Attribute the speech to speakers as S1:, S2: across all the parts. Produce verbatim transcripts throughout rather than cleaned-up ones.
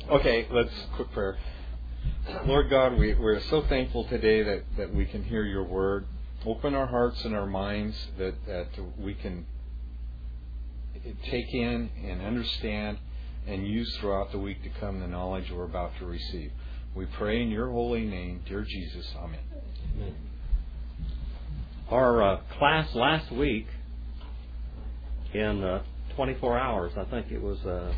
S1: Okay, let's quick prayer. Lord God, we, we're so thankful today that, that we can hear your word. Open our hearts and our minds that, that we can take in and understand and use throughout the week to come the knowledge we're about to receive. We pray in your holy name, dear Jesus. Amen.
S2: Amen. Our uh, class last week, in uh, twenty-four hours, I think it was, uh,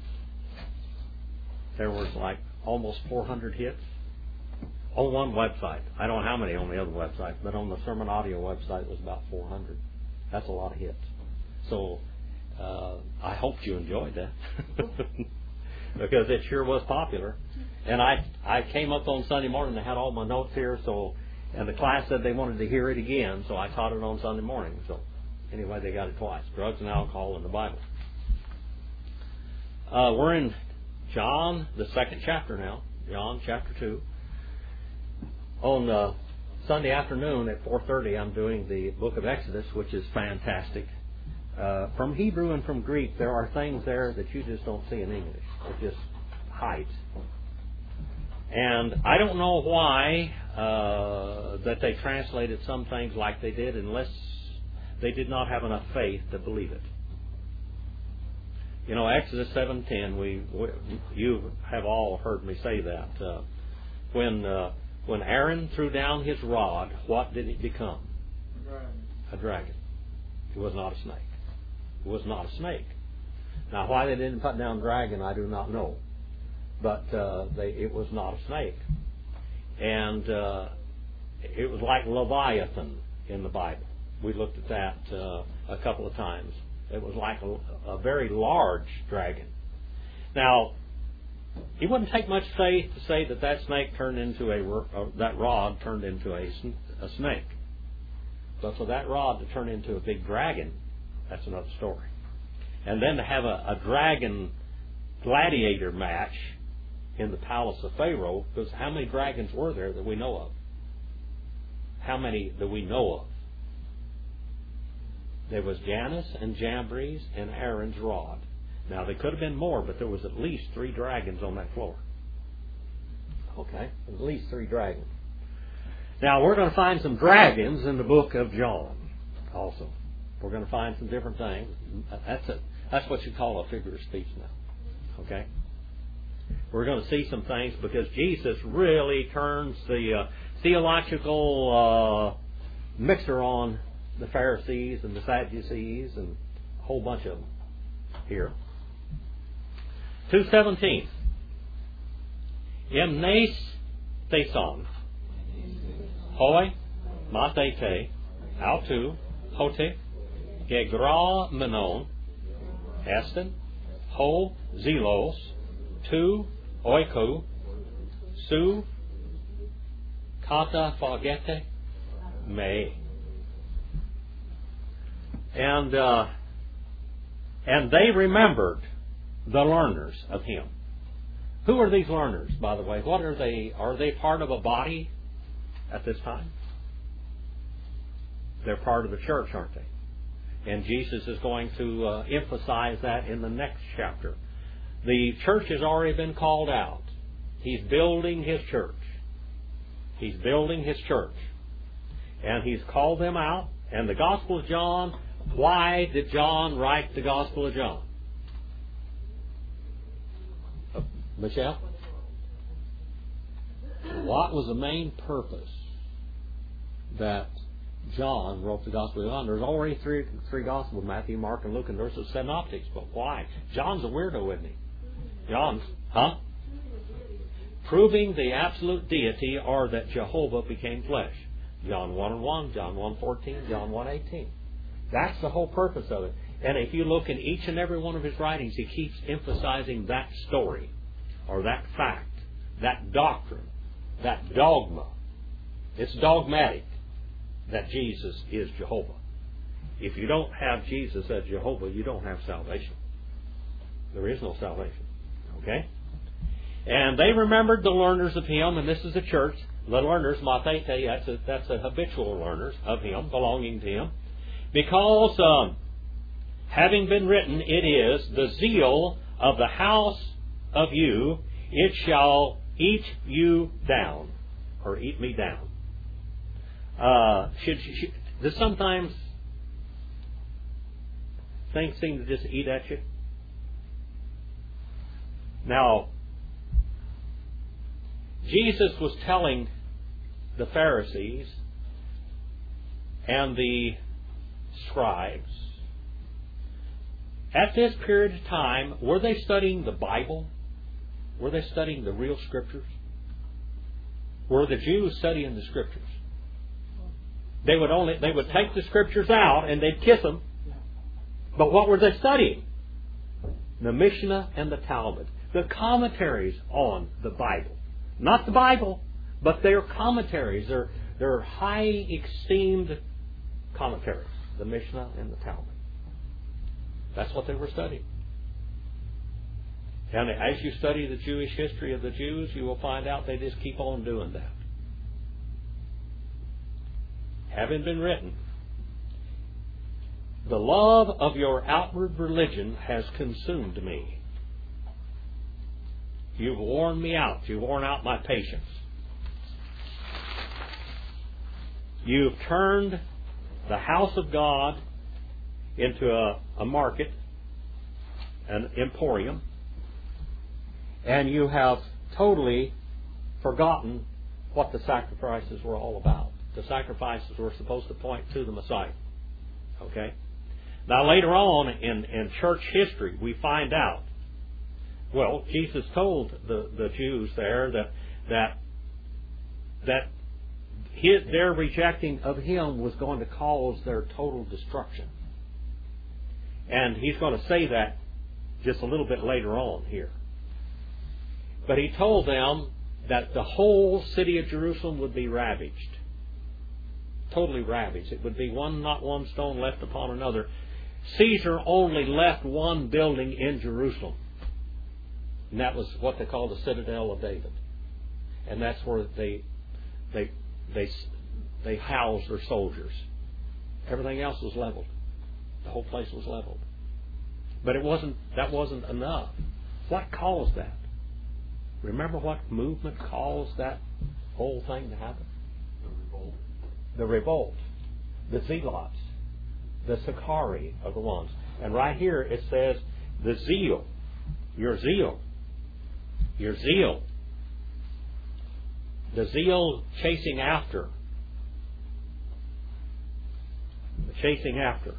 S2: there was like almost four hundred hits on one website. I don't know how many on the other website, but on the Sermon Audio website it was about four hundred. That's a lot of hits. So uh, I hoped you enjoyed that because it sure was popular. And I I came up on Sunday morning and I had all my notes here, so and the class said they wanted to hear it again, so I taught it on Sunday morning. So anyway, they got it twice. Drugs and alcohol in the Bible. Uh, we're in John, the second chapter now. John chapter two. On uh, Sunday afternoon at four thirty, I'm doing the book of Exodus, which is fantastic. Uh, from Hebrew and from Greek, there are things there that you just don't see in English. It just hides. And I don't know why uh, that they translated some things like they did unless they did not have enough faith to believe it. You know, Exodus seven ten, we, we you have all heard me say that. Uh, when uh, when Aaron threw down his rod, what did it become? A dragon. A dragon. It was not a snake. It was not a snake. Now, why they didn't put down dragon, I do not know. But uh, they, it was not a snake. And uh, it was like Leviathan in the Bible. We looked at that uh, a couple of times. It was like a, a very large dragon. Now, it wouldn't take much faith to say that that snake turned into a, uh, that rod turned into a, a snake. But for that rod to turn into a big dragon, that's another story. And then to have a, a dragon gladiator match in the palace of Pharaoh, because how many dragons were there that we know of? How many that we know of? There was Janus and Jambres and Aaron's rod. Now, there could have been more, but there was at least three dragons on that floor. Okay? At least three dragons. Now, we're going to find some dragons in the book of John also. We're going to find some different things. That's a, that's what you call a figure of speech now. Okay? We're going to see some things because Jesus really turns the uh, theological uh, mixer on the Pharisees and the Sadducees and a whole bunch of them here. two seventeen. Emnes theson. Hoi matete. Autu. Hote. Gegra menon. Esten. Ho zelos. Tu oiku. Su. Kata fagete. Me. And uh, and they remembered the learners of him. Who are these learners, by the way? What are they? Are they part of a body at this time? They're part of the church, aren't they? And Jesus is going to uh, emphasize that in the next chapter. The church has already been called out. He's building his church. He's building his church. And he's called them out. And the Gospel of John, why did John write the Gospel of John? Uh, Michelle? What was the main purpose that John wrote the Gospel of John? There's already three three Gospels, Matthew, Mark, and Luke, and there's the synoptics. But why? John's a weirdo, isn't he? John's, huh? Proving the absolute deity or that Jehovah became flesh. John one and one, John one fourteen, John one eighteen. That's the whole purpose of it. And if you look in each and every one of his writings, he keeps emphasizing that story, or that fact, that doctrine, that dogma. It's dogmatic that Jesus is Jehovah. If you don't have Jesus as Jehovah, you don't have salvation. There is no salvation. Okay? And they remembered the learners of him, and this is the church. The learners, matete, that's a, that's a habitual learners of him, belonging to him. Because um, having been written, it is the zeal of the house of you it shall eat you down, or eat me down. Uh, should, should, does sometimes things seem to just eat at you? Now, Jesus was telling the Pharisees and the scribes, at this period of time, were they studying the Bible? Were they studying the real Scriptures? Were the Jews studying the Scriptures? They would only they would take the Scriptures out and they'd kiss them. But what were they studying? The Mishnah and the Talmud. The commentaries on the Bible. Not the Bible, but their commentaries. Their, their high esteemed commentaries. The Mishnah and the Talmud. That's what they were studying. And as you study the Jewish history of the Jews, you will find out they just keep on doing that. Having been written, the love of your outward religion has consumed me. You've worn me out. You've worn out my patience. You've turned the house of God into a, a market, an emporium, and you have totally forgotten what the sacrifices were all about. The sacrifices were supposed to point to the Messiah. Okay? Now later on in, in church history, we find out, well, Jesus told the, the Jews there that that that his, their rejecting of Him was going to cause their total destruction. And He's going to say that just a little bit later on here. But He told them that the whole city of Jerusalem would be ravaged. Totally ravaged. It would be one, not one stone left upon another. Caesar only left one building in Jerusalem. And that was what they called the Citadel of David. And that's where they they they they housed their soldiers. Everything else was leveled. The whole place was leveled. But it wasn't that wasn't enough. What caused that? Remember what movement caused that whole thing to happen?
S3: The revolt.
S2: The revolt. The zealots. The Sicarii are the ones. And right here it says the zeal. Your zeal. Your zeal. The zeal chasing after. The chasing after.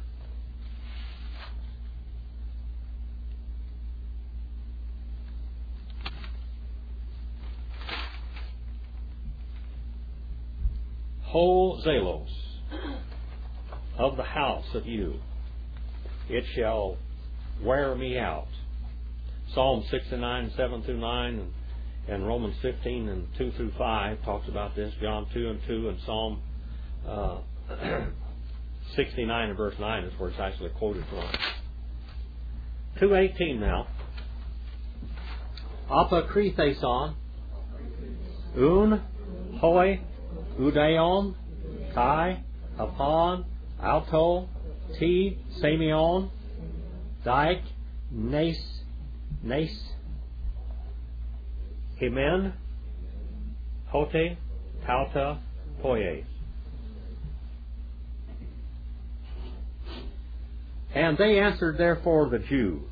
S2: Whole zelos of the house of you, it shall wear me out. Psalm sixty-nine, seven through nine, and, and Romans fifteen and two through five talks about this. John two and two, and Psalm uh, sixty-nine and verse nine is where it's actually quoted from. two eighteen now. Apokritheson, un, hoi, Udaon, Kai, Upon, Alto, T, Samion, Dike, Nes, Nes, Himen, Hote, Tauta, Poye. And they answered therefore the Jews,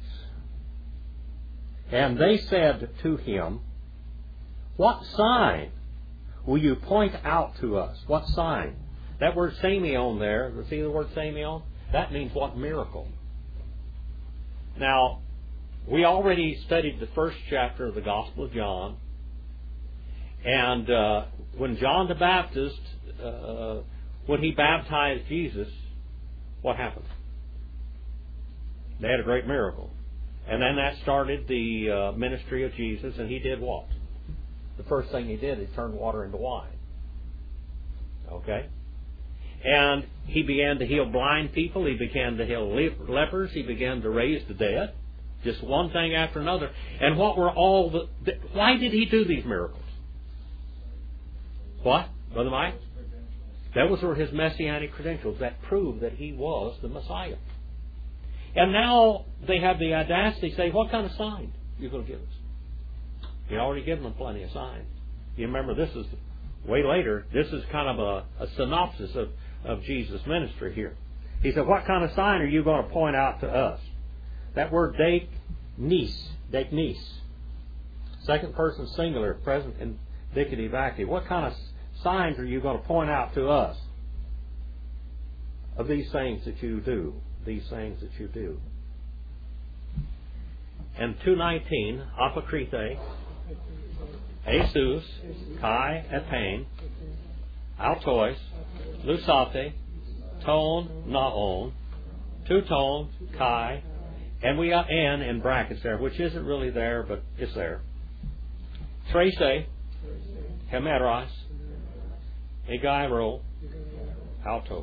S2: and they said to him, what sign will you point out to us? What sign? That word Samion there, see the word Samion? That means what miracle? Now, we already studied the first chapter of the Gospel of John. And uh, when John the Baptist, uh, when he baptized Jesus, what happened? They had a great miracle. And then that started the uh, ministry of Jesus, and he did what? The first thing he did, he turned water into wine. Okay? And he began to heal blind people. He began to heal le- lepers. He began to raise the dead. Just one thing after another. And what were all the... the why did he do these miracles? What, Brother Mike? That was were his messianic credentials that proved that he was the Messiah. And now they have the audacity to say, what kind of sign are you going to give us? He'd already given them plenty of signs. You remember, this is way later. This is kind of a, a synopsis of, of Jesus' ministry here. He said, what kind of sign are you going to point out to us? That word date, niece, date niece. Second person singular, present indicative active. What kind of signs are you going to point out to us of these things that you do? These things that you do. And two nineteen, apokrite, Jesus, kai epain, altois, lusate, tone, naon, two tone, kai, and we got n in brackets there, which isn't really there, but it's there. Trese, hemeros, egairo, alto.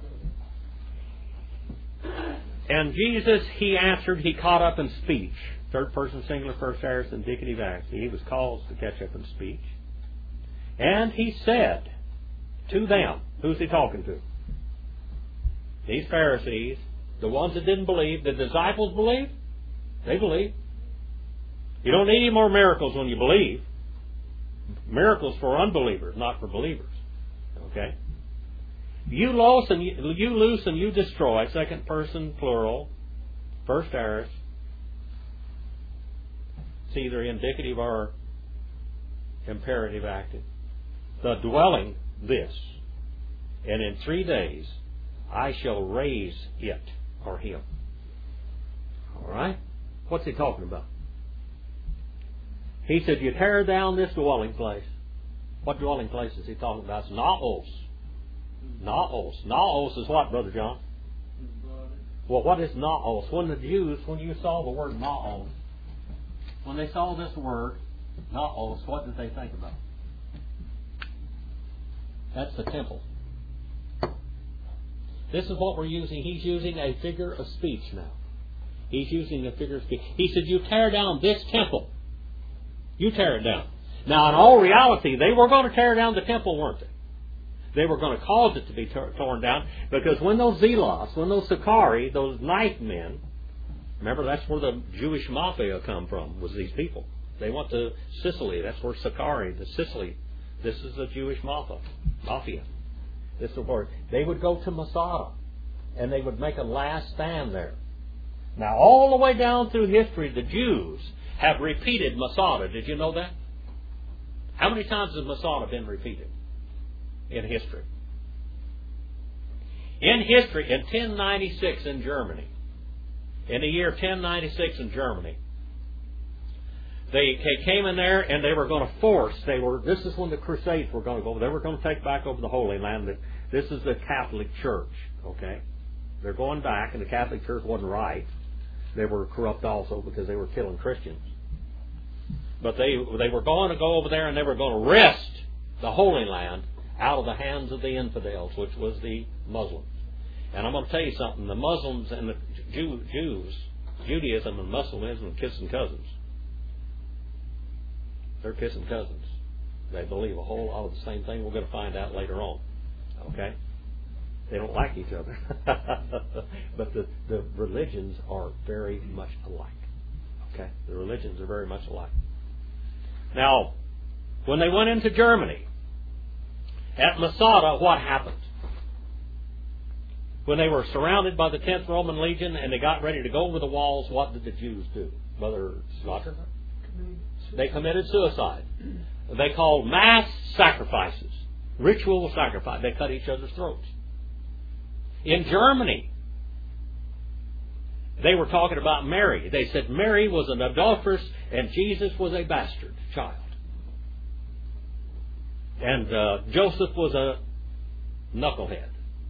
S2: And Jesus, he answered, he caught up in speech. Third person singular, first aorist, indicative active. He was called to catch up in speech. And he said to them, who's he talking to? These Pharisees, the ones that didn't believe. The disciples believed. They believed. You don't need any more miracles when you believe. Miracles for unbelievers, not for believers. Okay? You loose and you, you loose and you destroy. Second person plural. First aorist. It's either indicative or imperative active. The dwelling this, and in three days I shall raise it or him. All right? What's he talking about? He said, you tear down this dwelling place. What dwelling place is he talking about? It's naos. Naos. Naos is what, Brother John? Well, what is naos? When the Jews, when you saw the word naos, when they saw this word, naos, what did they think about? That's the temple. This is what we're using. He's using a figure of speech now. He's using a figure of speech. He said, you tear down this temple. You tear it down. Now, in all reality, they were going to tear down the temple, weren't they? They were going to cause it to be tor- torn down, because when those zealots, when those Sicarii, those knife men, remember, that's where the Jewish mafia come from, was these people. They went to Sicily. That's where Sicarii, the Sicily. This is the Jewish mafia. Mafia. This is where they would go to Masada, and they would make a last stand there. Now, all the way down through history, the Jews have repeated Masada. Did you know that? How many times has Masada been repeated in history? In history, in ten ninety-six in Germany, in the year ten ninety-six in Germany, they came in there and they were going to force, they were, this is when the Crusades were going to go, they were going to take back over the Holy Land. This is the Catholic Church, okay? They're going back, and the Catholic Church wasn't right. They were corrupt also because they were killing Christians. But they they were going to go over there and they were going to wrest the Holy Land out of the hands of the infidels, which was the Muslims. And I'm going to tell you something. The Muslims and the Jew, Jews, Judaism and Muslimism are kissing cousins. They're kissing cousins. They believe a whole lot of the same thing we're going to find out later on. Okay? They don't like each other. But the, the religions are very much alike. Okay? The religions are very much alike. Now, when they went into Germany, at Masada, what happened? When they were surrounded by the tenth Roman Legion and they got ready to go over the walls, what did the Jews do? Brother Scott? They committed suicide. They called mass sacrifices. Ritual sacrifice. They cut each other's throats. In Germany, they were talking about Mary. They said Mary was an adulteress and Jesus was a bastard child. And uh, Joseph was a knucklehead.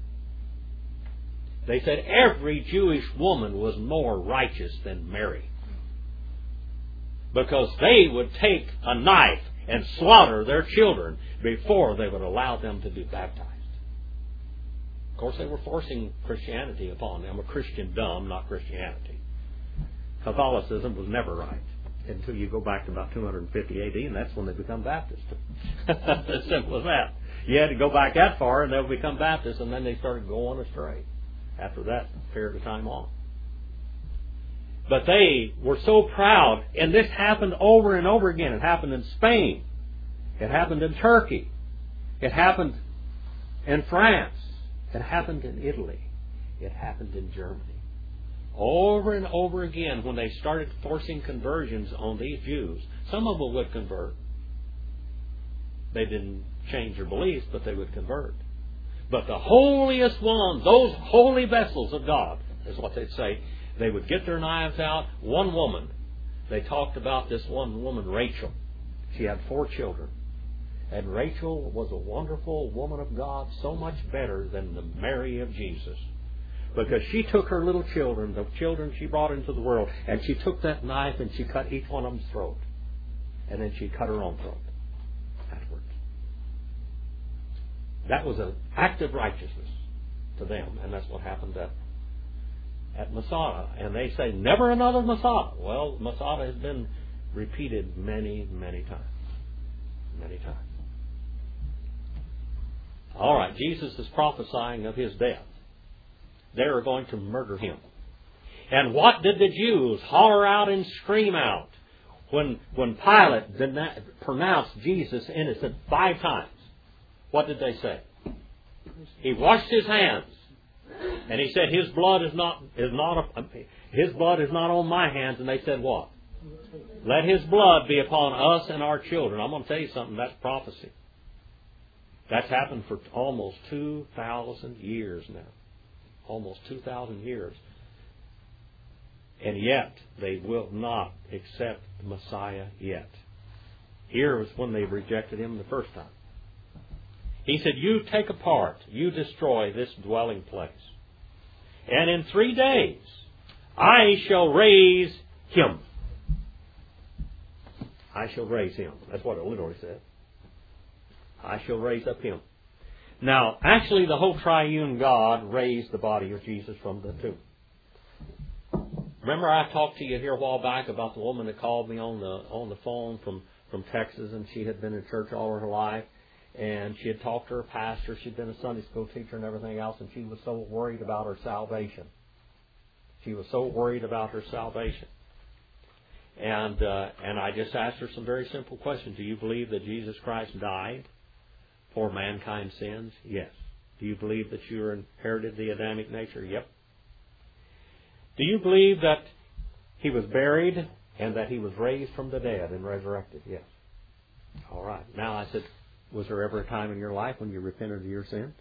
S2: They said every Jewish woman was more righteous than Mary, because they would take a knife and slaughter their children before they would allow them to be baptized. Of course, they were forcing Christianity upon them. A Christendom, not Christianity. Catholicism was never right until you go back to about two hundred fifty A D, and that's when they become Baptist. As simple as that. You had to go back that far, and they'll become Baptist, and then they started going astray after that period of time on. But they were so proud, and this happened over and over again. It happened in Spain. It happened in Turkey. It happened in France. It happened in Italy. It happened in Germany. Over and over again, when they started forcing conversions on these Jews, some of them would convert. They didn't change their beliefs, but they would convert. But the holiest ones, those holy vessels of God, is what they'd say, they would get their knives out. One woman, they talked about this one woman, Rachel. She had four children. And Rachel was a wonderful woman of God, so much better than the Mary of Jesus. Because she took her little children, the children she brought into the world, and she took that knife and she cut each one of them's throat. And then she cut her own throat afterwards. That was an act of righteousness to them, and that's what happened at, at Masada. And they say, never another Masada. Well, Masada has been repeated many, many times. Many times. All right, Jesus is prophesying of His death. They are going to murder Him. And what did the Jews holler out and scream out when when Pilate dena- pronounced Jesus innocent five times? What did they say? He washed His hands, and He said, "His blood is not is not a, His blood is not on my hands." And they said, "What? Let His blood be upon us and our children." I'm going to tell you something. That's prophecy. That's happened for almost two thousand years now. Almost two thousand years. And yet, they will not accept the Messiah yet. Here was when they rejected Him the first time. He said, "You take apart, you destroy this dwelling place. And in three days, I shall raise Him." I shall raise Him. That's what it literally said. I shall raise up Him. Now, actually, the whole triune God raised the body of Jesus from the tomb. Remember, I talked to you here a while back about the woman that called me on the on the phone from, from Texas, and she had been in church all her life, and she had talked to her pastor. She'd been a Sunday school teacher and everything else, and she was so worried about her salvation. She was so worried about her salvation. And uh, and I just asked her some very simple questions. Do you believe that Jesus Christ died for mankind's sins? Yes. Do you believe that you inherited the Adamic nature? Yep. Do you believe that He was buried and that He was raised from the dead and resurrected? Yes. All right. Now I said, was there ever a time in your life when you repented of your sins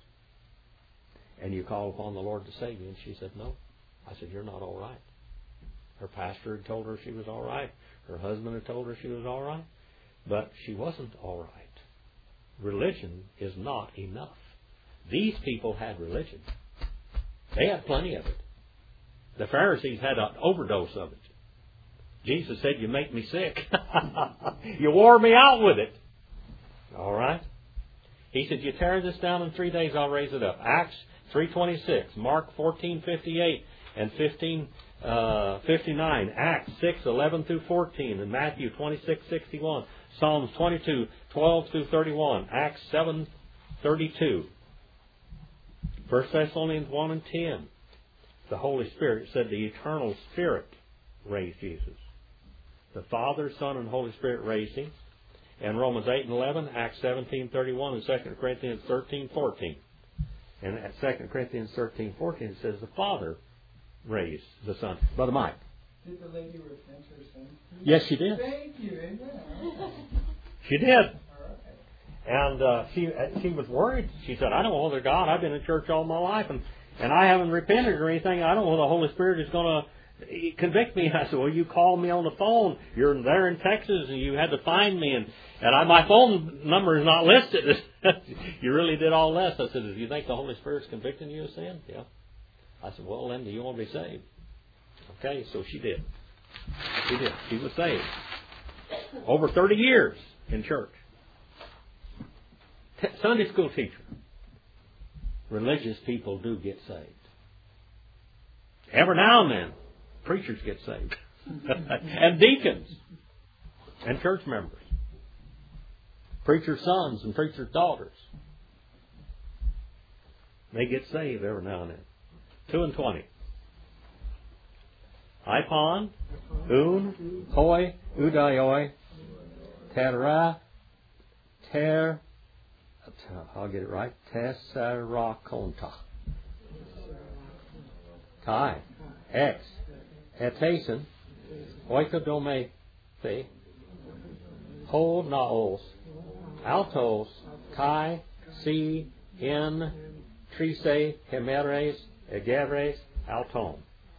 S2: and you called upon the Lord to save you? And she said, no. I said, you're not all right. Her pastor had told her she was all right. Her husband had told her she was all right. But she wasn't all right. Religion is not enough. These people had religion. They had plenty of it. The Pharisees had an overdose of it. Jesus said, "You make me sick. You wore me out with it." All right? He said, "You tear this down in three days, I'll raise it up." Acts three twenty-six, Mark fourteen fifty-eight and fifteen fifty-nine, Acts six eleven through fourteen, and Matthew twenty-six sixty-one, Psalms twenty-two twelve through thirty-one, Acts seven thirty-two, First Thessalonians one and ten. The Holy Spirit said the eternal Spirit raised Jesus. The Father, Son, and Holy Spirit raised Him. And Romans eight and eleven, Acts seventeen thirty-one, and Second Corinthians thirteen fourteen. And at Second Corinthians thirteen fourteen it says the Father raised the Son. Brother Mike.
S3: Did the lady repent her sin?
S2: Yes, she did.
S3: Thank you. Amen.
S2: She did.
S3: All right.
S2: And uh, she she was worried. She said, "I don't know whether God, I've been in church all my life, and, and I haven't repented or anything. I don't know whether the Holy Spirit is going to convict me." I said, "Well, you called me on the phone. You're there in Texas, and you had to find me, and, and I, my phone number is not listed." You really did all this. I said, "Do you think the Holy Spirit's convicting you of sin?" Yeah. I said, "Well, then, do you want to be saved?" Okay, so she did. She did. She was saved. Over thirty years in church. T- Sunday school teacher. Religious people do get saved. Every now and then, preachers get saved. And deacons. And church members. Preachers' sons and preachers' daughters. They get saved every now and then. Two and twenty. Ipon, Un, Hoi, Udaioi, Terra, Ter, I'll get it right, Tessarakonta. Kai, X, Etason, Oikodome, The, Ho Naos, Altos, Kai, Si, In, Trise, Hemeres, Egeres, Alton.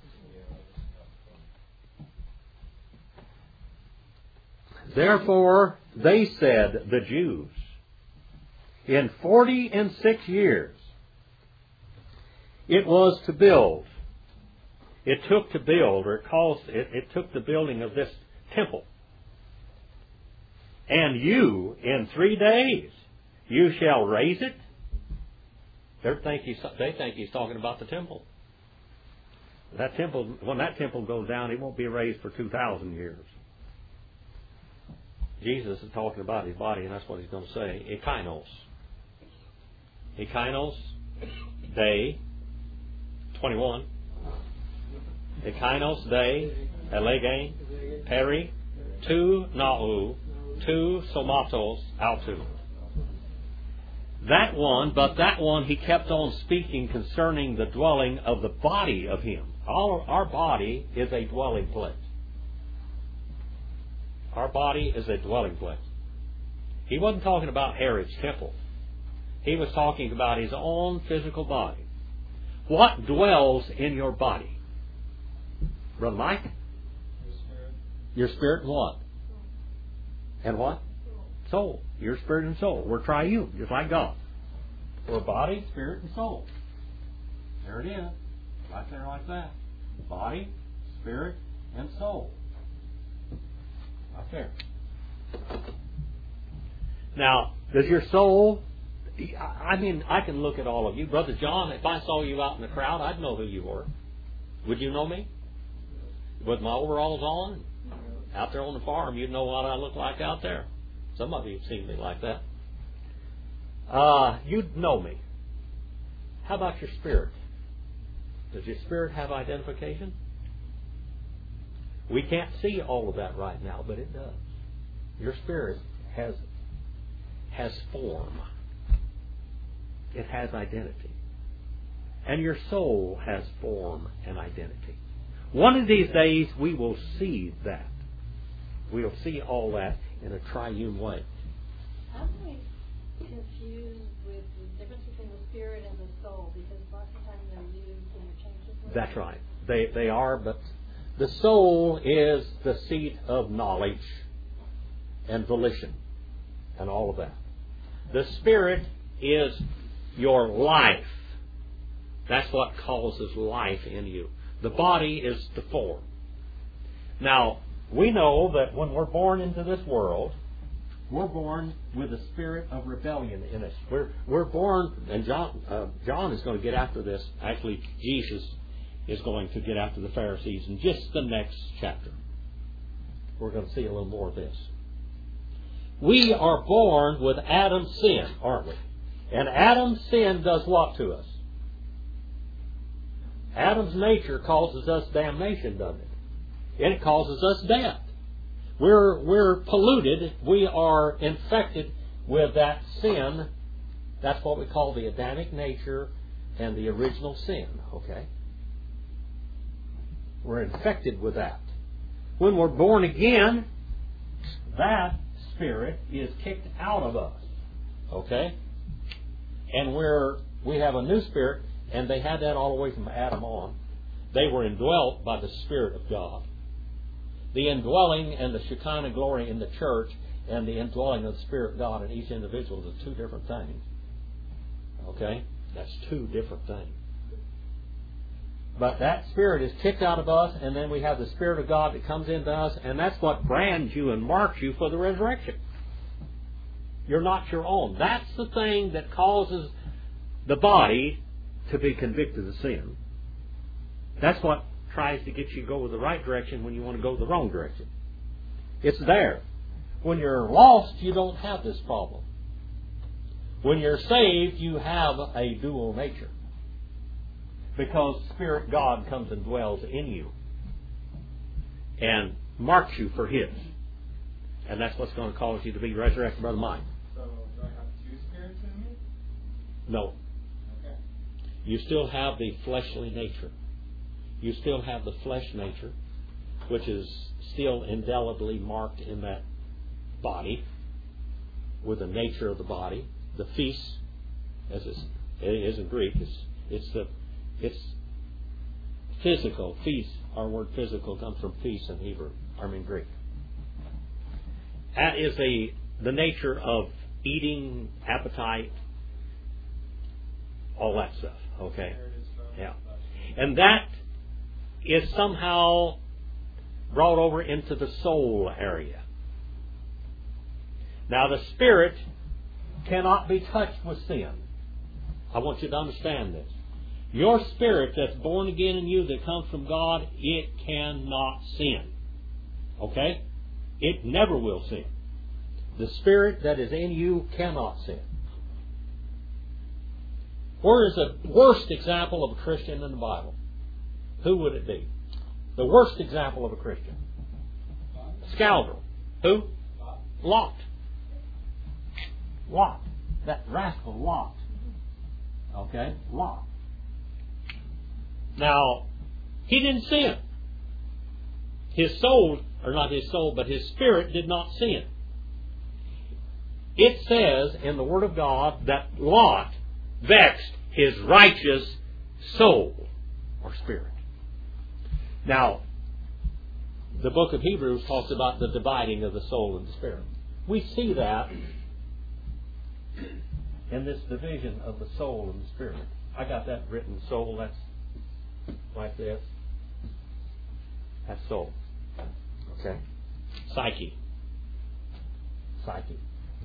S2: Therefore, they said, the Jews, in forty and six years, it was to build. It took to build, or it calls it, it took the building of this temple. And you, in three days, you shall raise it. They think he's, they think he's talking about the temple. That temple, when that temple goes down, it won't be raised for two thousand years. Jesus is talking about his body, and that's what he's going to say. Ekainos. Ekainos, day, twenty-one. Ekainos, day, elegain, peri, tu nau, tu somatos, altu. That one, but that one he kept on speaking concerning the dwelling of the body of him. Our, our body is a dwelling place. Our body is a dwelling place. He wasn't talking about Herod's temple. He was talking about his own physical body. What dwells in your body? Brother Mike?
S3: Your spirit.
S2: Your spirit and what? And what? Soul. Your spirit and soul. We're triune, just like God. We're body, spirit, and soul. There it is. Right there like that. Body, spirit, and soul. Right there. Now, does your soul... I mean, I can look at all of you. Brother John, if I saw you out in the crowd, I'd know who you were. Would you know me? With my overalls on? Out there on the farm, you'd know what I look like out there. Some of you have seen me like that. Uh, you'd know me. How about your spirit? Does your spirit have identification? We can't see all of that right now, but it does. Your spirit has has form. It has identity. And your soul has form and identity. One of these days we will see that. We will see all that in a triune way.
S4: How can we confuse with the difference between the spirit and the soul? Because lots of times they're used interchangeably.
S2: That's right. They they are, but the soul is the seat of knowledge and volition and all of that. The spirit is your life. That's what causes life in you. The body is the form. Now, we know that when we're born into this world, we're born with a spirit of rebellion in us. We're we're born, and John uh, John is going to get after this. Actually, Jesus is going to get after the Pharisees in just the next chapter. We're going to see a little more of this. We are born with Adam's sin, aren't we? And Adam's sin does what to us? Adam's nature causes us damnation, doesn't it? And it causes us death. We're, we're polluted. We are infected with that sin. That's what we call the Adamic nature and the original sin, okay? We're infected with that. When we're born again, that spirit is kicked out of us, okay? And we're, we have a new spirit, and they had that all the way from Adam on. They were indwelt by the Spirit of God. The indwelling and the Shekinah glory in the church and the indwelling of the Spirit of God in each individual is two different things. Okay? That's two different things. But that Spirit is kicked out of us, and then we have the Spirit of God that comes into us, and that's what brands you and marks you for the resurrection. You're not your own. That's the thing that causes the body to be convicted of sin. That's what tries to get you to go the right direction when you want to go the wrong direction. It's there. When you're lost, you don't have this problem. When you're saved, you have a dual nature. Because Spirit God comes and dwells in you. and marks you for His. And that's what's going to cause you to be resurrected, Brother Mike.
S3: So, do I have two spirits in me?
S2: No.
S3: Okay.
S2: You still have the fleshly nature. You still have the flesh nature, which is still indelibly marked in that body, with the nature of the body. The phys, as it is in Greek, it's, it's the it's physical. Phys, our word physical comes from phys in Hebrew, I mean Greek. That is the the nature of eating, appetite, all that stuff. Okay, yeah, and that is somehow brought over into the soul area. Now, the spirit cannot be touched with sin. I want you to understand this. Your spirit that's born again in you that comes from God, it cannot sin. Okay? It never will sin. The spirit that is in you cannot sin. Where is the worst example of a Christian in the Bible? Who would it be? The worst example of a Christian? Scoundrel. Who? Lot. Lot. That rascal Lot. Okay? Lot. Now, he didn't sin. His soul, or not his soul, but his spirit did not sin. It says in the Word of God that Lot vexed his righteous soul, or spirit. Now, the book of Hebrews talks about the dividing of the soul and the spirit. We see that in this division of the soul and the spirit. I got that written, soul, that's like this. That's soul. Okay? Psyche. Psyche.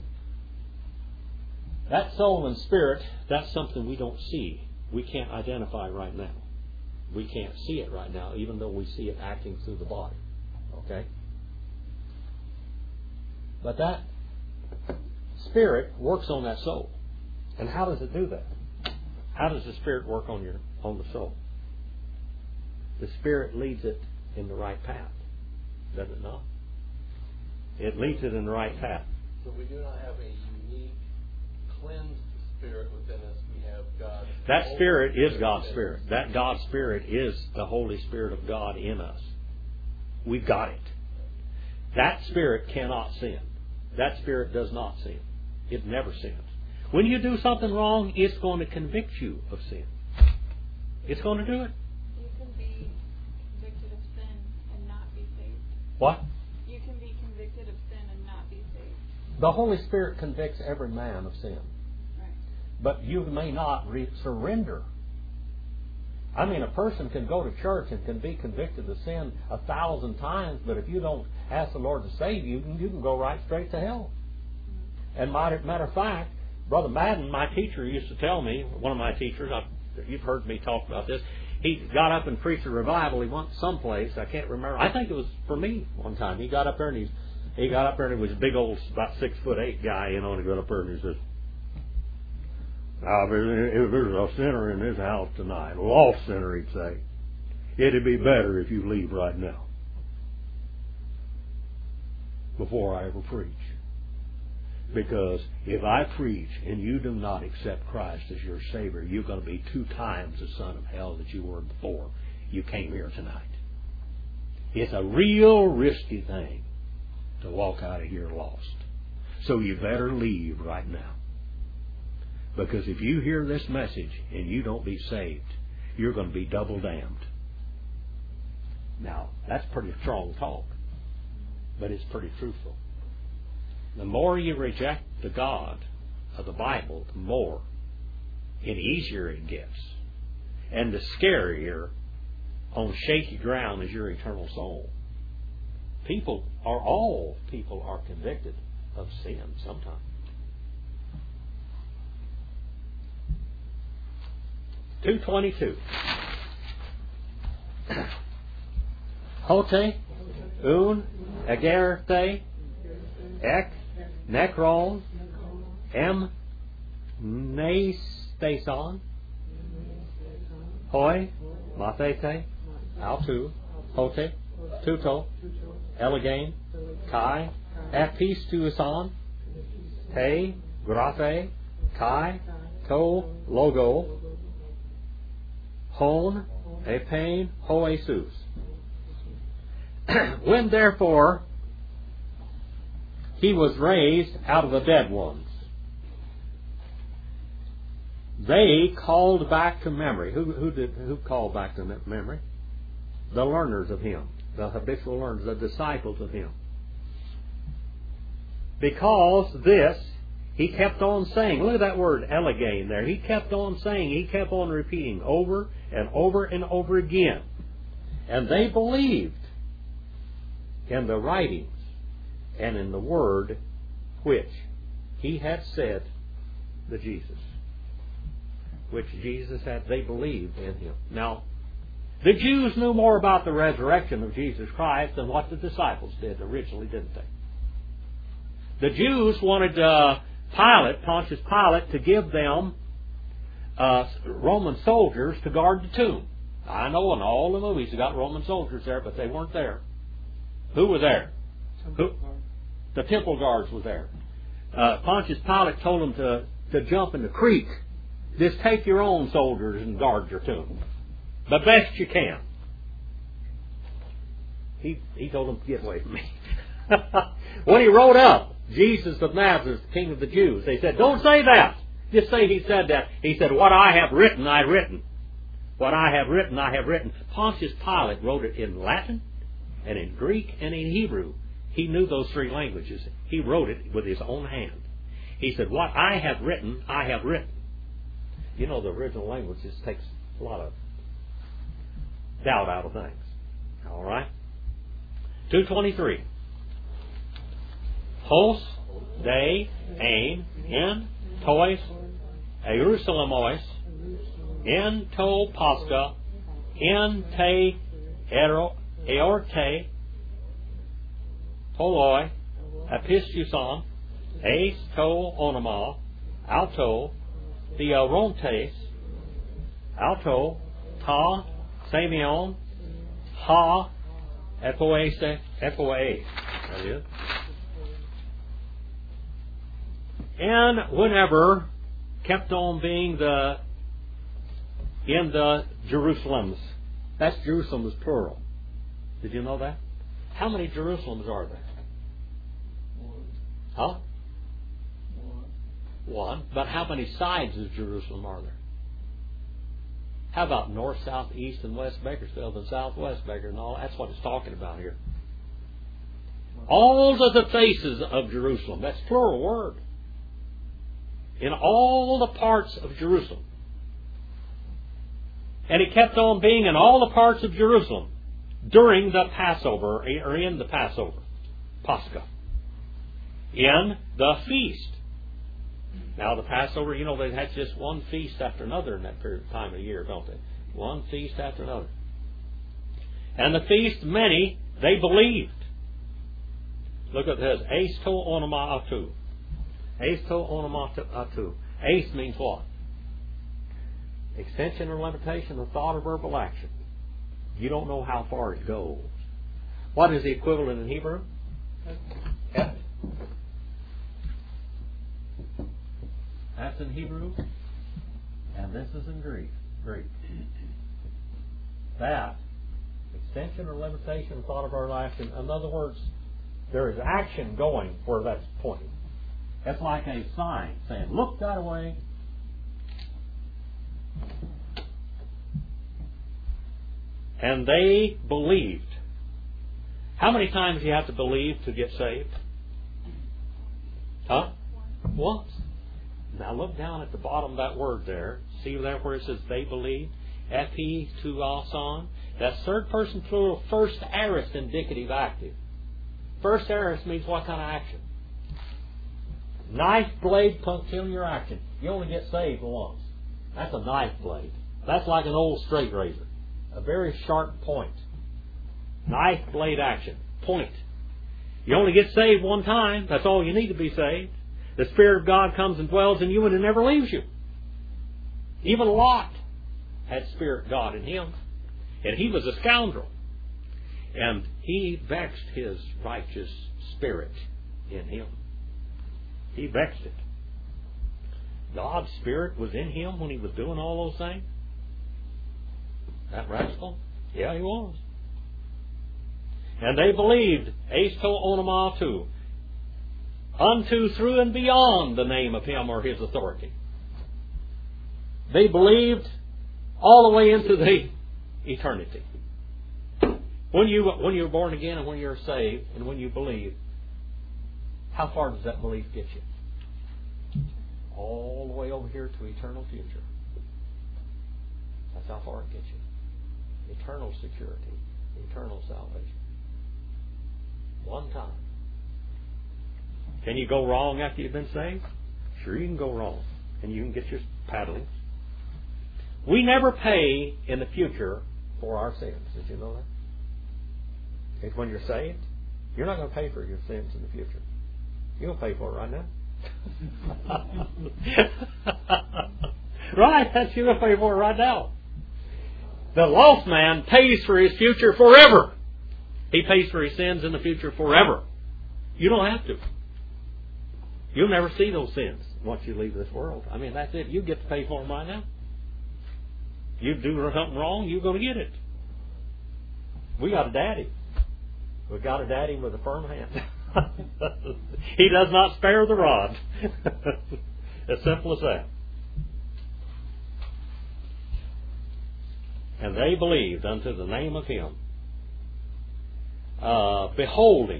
S2: That soul and spirit, that's something we don't see. We can't identify right now. We can't see it right now, even though we see it acting through the body. Okay? But that spirit works on that soul. And how does it do that? How does the spirit work on your on the soul? The spirit leads it in the right path. Does it not? It leads it in the right path.
S5: So we do not have a unique cleansed spirit within us. We have God's.
S2: That spirit is God's spirit. That God spirit is the Holy Spirit of God in us. We've got it. That spirit cannot sin. That spirit does not sin. It never sins. When you do something wrong, it's going to convict you of sin. It's going to do it.
S6: You can be convicted of sin and not be saved.
S2: What?
S6: You can be convicted of sin and not be saved.
S2: The Holy Spirit convicts every man of sin.
S6: Right.
S2: But you may not re- surrender. I mean, a person can go to church and can be convicted of sin a thousand times, but if you don't ask the Lord to save you, you can go right straight to hell. Mm-hmm. And matter, matter of fact, Brother Madden, my teacher, used to tell me, one of my teachers, I've, you've heard me talk about this, he got up and preached a revival. He went someplace, I can't remember. I think it was for me one time. He got up there and he's, he got up there and he was a big old, about six foot eight guy, you know, and he got up there and he says, now, if there's a sinner in this house tonight, a lost sinner, he'd say, it'd be better if you leave right now before I ever preach. Because if I preach and you do not accept Christ as your Savior, you're going to be two times the son of hell that you were before you came here tonight. It's a real risky thing to walk out of here lost. So you better leave right now. Because if you hear this message and you don't be saved, you're going to be double damned. Now, that's pretty strong talk, but it's pretty truthful. The more you reject the God of the Bible, the more and easier it gets. And the scarier on shaky ground is your eternal soul. People are, all people are convicted of sin sometime. two twenty-two. Hote, un, agerte, ek, necron, em, nesteson, hoi, mathete, altu, hote, tuto, elegain, kai, epistuosan, te, graphe, kai, to, logo, hon, epain, hoesus. When therefore he was raised out of the dead ones, they called back to memory. Who, who did? Who called back to memory? The learners of him, the habitual learners, the disciples of him. Because this, he kept on saying. Look at that word, elegain there. He kept on saying. He kept on repeating over and over and over again. And they believed in the writings and in the word which he had said to Jesus. Which Jesus had, they believed in him. Now, the Jews knew more about the resurrection of Jesus Christ than what the disciples did originally, didn't they? The Jews wanted uh, Pilate, Pontius Pilate, to give them uh, Roman soldiers to guard the tomb. I know in all the movies they got Roman soldiers there, but they weren't there. Who were there? Who? The temple guards were there. Uh, Pontius Pilate told them to, to jump in the creek. Just take your own soldiers and guard your tomb. The best you can. He, he told them to get away from me. When he wrote up Jesus of Nazareth, King of the Jews, they said, don't say that. Just say he said that. He said, what I have written, I've written. What I have written, I have written. Pontius Pilate wrote it in Latin and in Greek and in Hebrew. He knew those three languages. He wrote it with his own hand. He said, what I have written, I have written. You know, the original language just takes a lot of doubt out of things. All right? two twenty-three. Hos, de, ein, en, tois, Jerusalemos, en to pascha, en te, ero, eorte, poloi, epistuson, eis to onoma, auto, theorontes, auto, ta, semion, ha, epoese, epoe. That is. And whenever kept on being the in the Jerusalems. That's Jerusalem's plural. Did you know that? How many Jerusalems are there?
S5: One.
S2: Huh?
S5: One.
S2: One. But how many sides of Jerusalem are there? How about north, south, east, and west Bakersfield and southwest Baker and all? That's what it's talking about here. All of the faces of Jerusalem. That's plural word. In all the parts of Jerusalem. And it kept on being in all the parts of Jerusalem during the Passover, or in the Passover, Pascha, in the feast. Now the Passover, you know, they had just one feast after another in that period of time of year, don't they? One feast after another. And the feast, many, they believed. Look at this. Eis to onoma atu. Eis to onoma atu. Eis means what? Extension or limitation of thought or verbal action. You don't know how far it goes. What is the equivalent in Hebrew? Et. That's in Hebrew, and this is in Greek. Greek. That extension or limitation of thought or verbal action. In other words, there is action going where that's pointing. It's like a sign saying, "Look that way." And they believed. How many times do you have to believe to get saved? Huh? Once. Now look down at the bottom of that word there. See there where it says they believed? Epi to asan. That's third person plural, first aorist indicative active. First aorist means what kind of action? Knife blade punctiliar action. You only get saved once. That's a knife blade. That's like an old straight razor. A very sharp point. Knife blade action. Point. You only get saved one time. That's all you need to be saved. The Spirit of God comes and dwells in you and it never leaves you. Even Lot had Spirit of God in him. And he was a scoundrel. And He vexed his righteous spirit in him. He vexed it. God's Spirit was in him when he was doing all those things. That rascal? Yeah, he was. And they believed, Eisto Onoma too, unto, through, and beyond the name of him or his authority. They believed all the way into the eternity. When you when you're born again and when you're saved and when you believe, how far does that belief get you? All the way over here to eternal future. That's how far it gets you. Eternal security, eternal salvation. One time. Can you go wrong after you've been saved? Sure, you can go wrong. And you can get your paddlings. We never pay in the future for our sins. Did you know that? If when you're saved, you're not going to pay for your sins in the future. You're going to pay for it right now. Right, that's you're going to pay for it right now. The lost man pays for his future forever. He pays for his sins in the future forever. You don't have to. You'll never see those sins once you leave this world. I mean, that's it. You get to pay for them right now. You do something wrong, you're going to get it. We got a daddy. We got a daddy with a firm hand. He does not spare the rod. As simple as that. And they believed unto the name of him. Uh, beholding.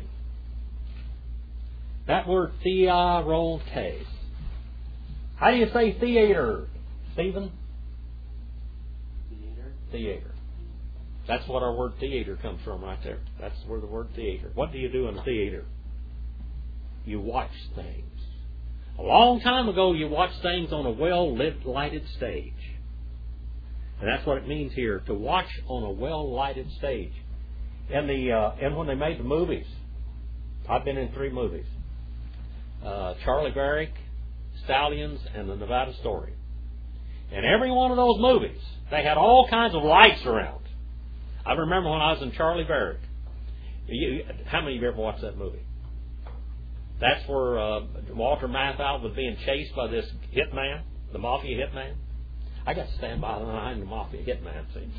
S2: That word thearontes. How do you say theater, Stephen?
S5: Theater.
S2: Theater. That's what our word theater comes from right there. That's where the word theater. What do you do in a theater? You watch things. A long time ago you watched things on a well-lit, lighted stage. And that's what it means here, to watch on a well-lighted stage. And the uh, and when they made the movies, I've been in three movies. Uh, Charlie Varick, Stallions, and The Nevada Story. And every one of those movies, they had all kinds of lights around. I remember when I was in Charlie Varick. You, how many of you ever watched that movie? That's where uh, Walter Matthau was being chased by this hitman, the mafia hitman. I got to stand by behind the mafia hitman, see.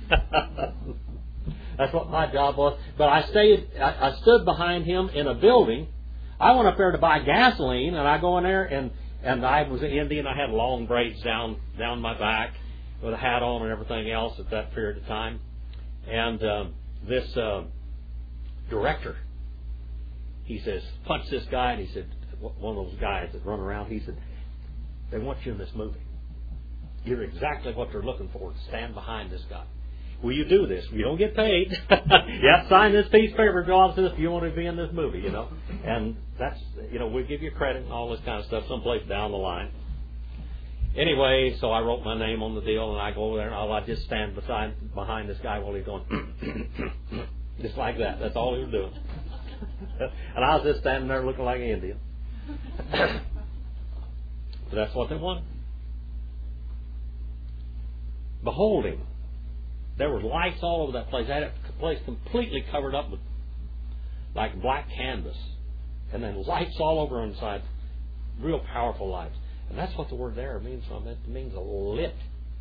S2: That's what my job was. But I stayed. I, I stood behind him in a building. I went up there to buy gasoline, and I go in there, and, and I was an Indian. I had long braids down down my back with a hat on and everything else at that period of time. And um, this uh, director, he says, punch this guy. And he said, one of those guys that run around, he said, they want you in this movie. You're exactly what they're looking for, to stand behind this guy. Will you do this? You don't get paid. You have to sign this piece of paper, John, if you want to be in this movie, you know. And that's, you know, we'll give you credit and all this kind of stuff someplace down the line. Anyway, so I wrote my name on the deal, and I go over there, and I just stand beside behind this guy while he's going, just like that. That's all he was doing. And I was just standing there looking like an Indian. But that's what they wanted. Beholding. There were lights all over that place. They had that place completely covered up with like black canvas. And then lights all over inside. Real powerful lights. And that's what the word there means from it. It means lit.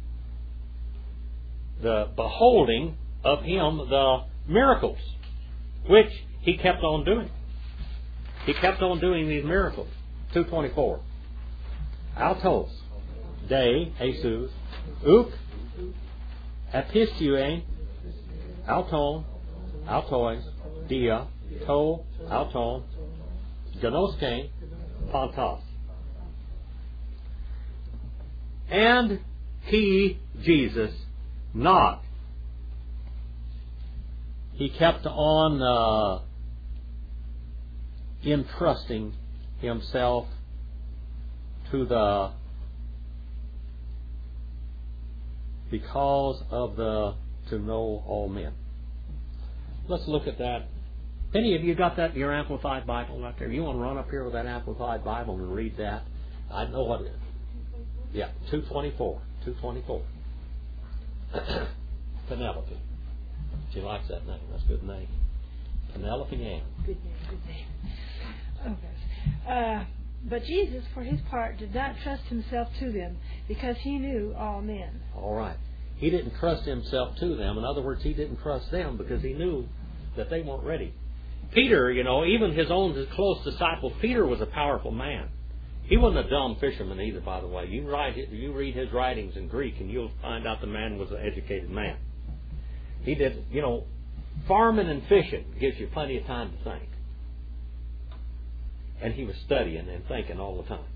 S2: The beholding of him the miracles, which he kept on doing. He kept on doing these miracles. two twenty-four. Autos, de, Jesus, uk, epistue, auton, autois, dia, to, auton, genoske, pantos. And he, Jesus, not. He kept on uh, entrusting himself to the, because of the, to know all men. Let's look at that. Penny, have you got that in your Amplified Bible right there? You want to run up here with that Amplified Bible and read that? I know what it is. Yeah, two twenty-four. two twenty-four. Penelope. She likes that name. That's a good name. Penelope Ann.
S7: Good name, good name. Okay. Uh, but Jesus, for his part, did not trust himself to them because he knew all men.
S2: All right. He didn't trust himself to them. In other words, he didn't trust them because he knew that they weren't ready. Peter, you know, even his own close disciples, Peter was a powerful man. He wasn't a dumb fisherman either, by the way. You write, you read his writings in Greek and you'll find out the man was an educated man. He did, you know, farming and fishing gives you plenty of time to think. And he was studying and thinking all the time.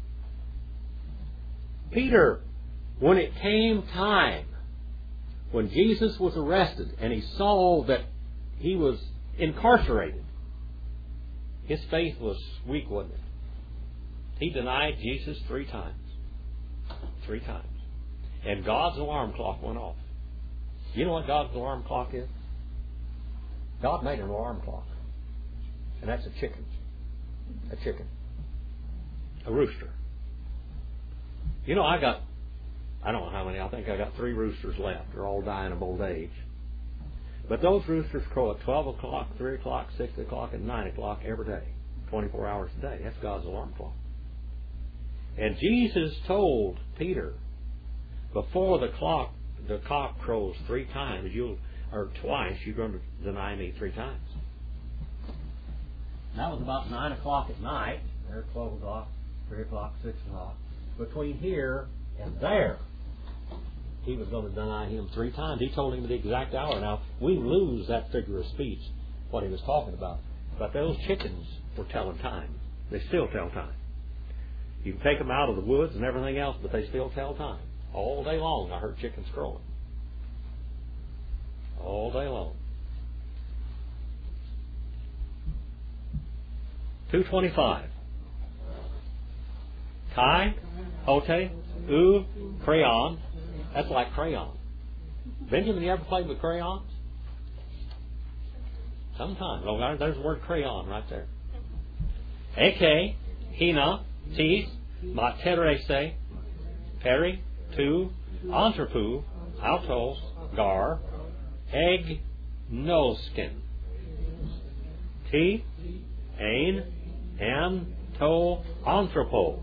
S2: Peter, when it came time, when Jesus was arrested and he saw that he was incarcerated, his faith was weak, wasn't it? He denied Jesus three times. Three times. And God's alarm clock went off. You know what God's alarm clock is? God made an alarm clock. And that's a chicken. A chicken. A rooster. You know, I got, I don't know how many, I think I got three roosters left. They're all dying of old age. But those roosters crow at twelve o'clock, three o'clock, six o'clock, and nine o'clock every day. twenty-four hours a day. That's God's alarm clock. And Jesus told Peter, before the clock, the cock crows three times, you'll, or twice, you're going to deny me three times. That was about nine o'clock at night. There, twelve o'clock, three o'clock, six o'clock. Between here and there, he was going to deny him three times. He told him the exact hour. Now, we lose that figure of speech, what he was talking about. But those chickens were telling time. They still tell time. You can take them out of the woods and everything else, but they still tell time. All day long, I heard chickens crowing. All day long. two twenty-five. Kai, Hote, U, crayon. That's like crayon. Benjamin, you ever played with crayons? Sometimes. Oh, there's the word crayon right there. Eke, Hina, Tis, Materese, Peri, Tu, Anthropu, Autos, Gar, Egg, Noskin. T, Ain, An, To, Anthropo.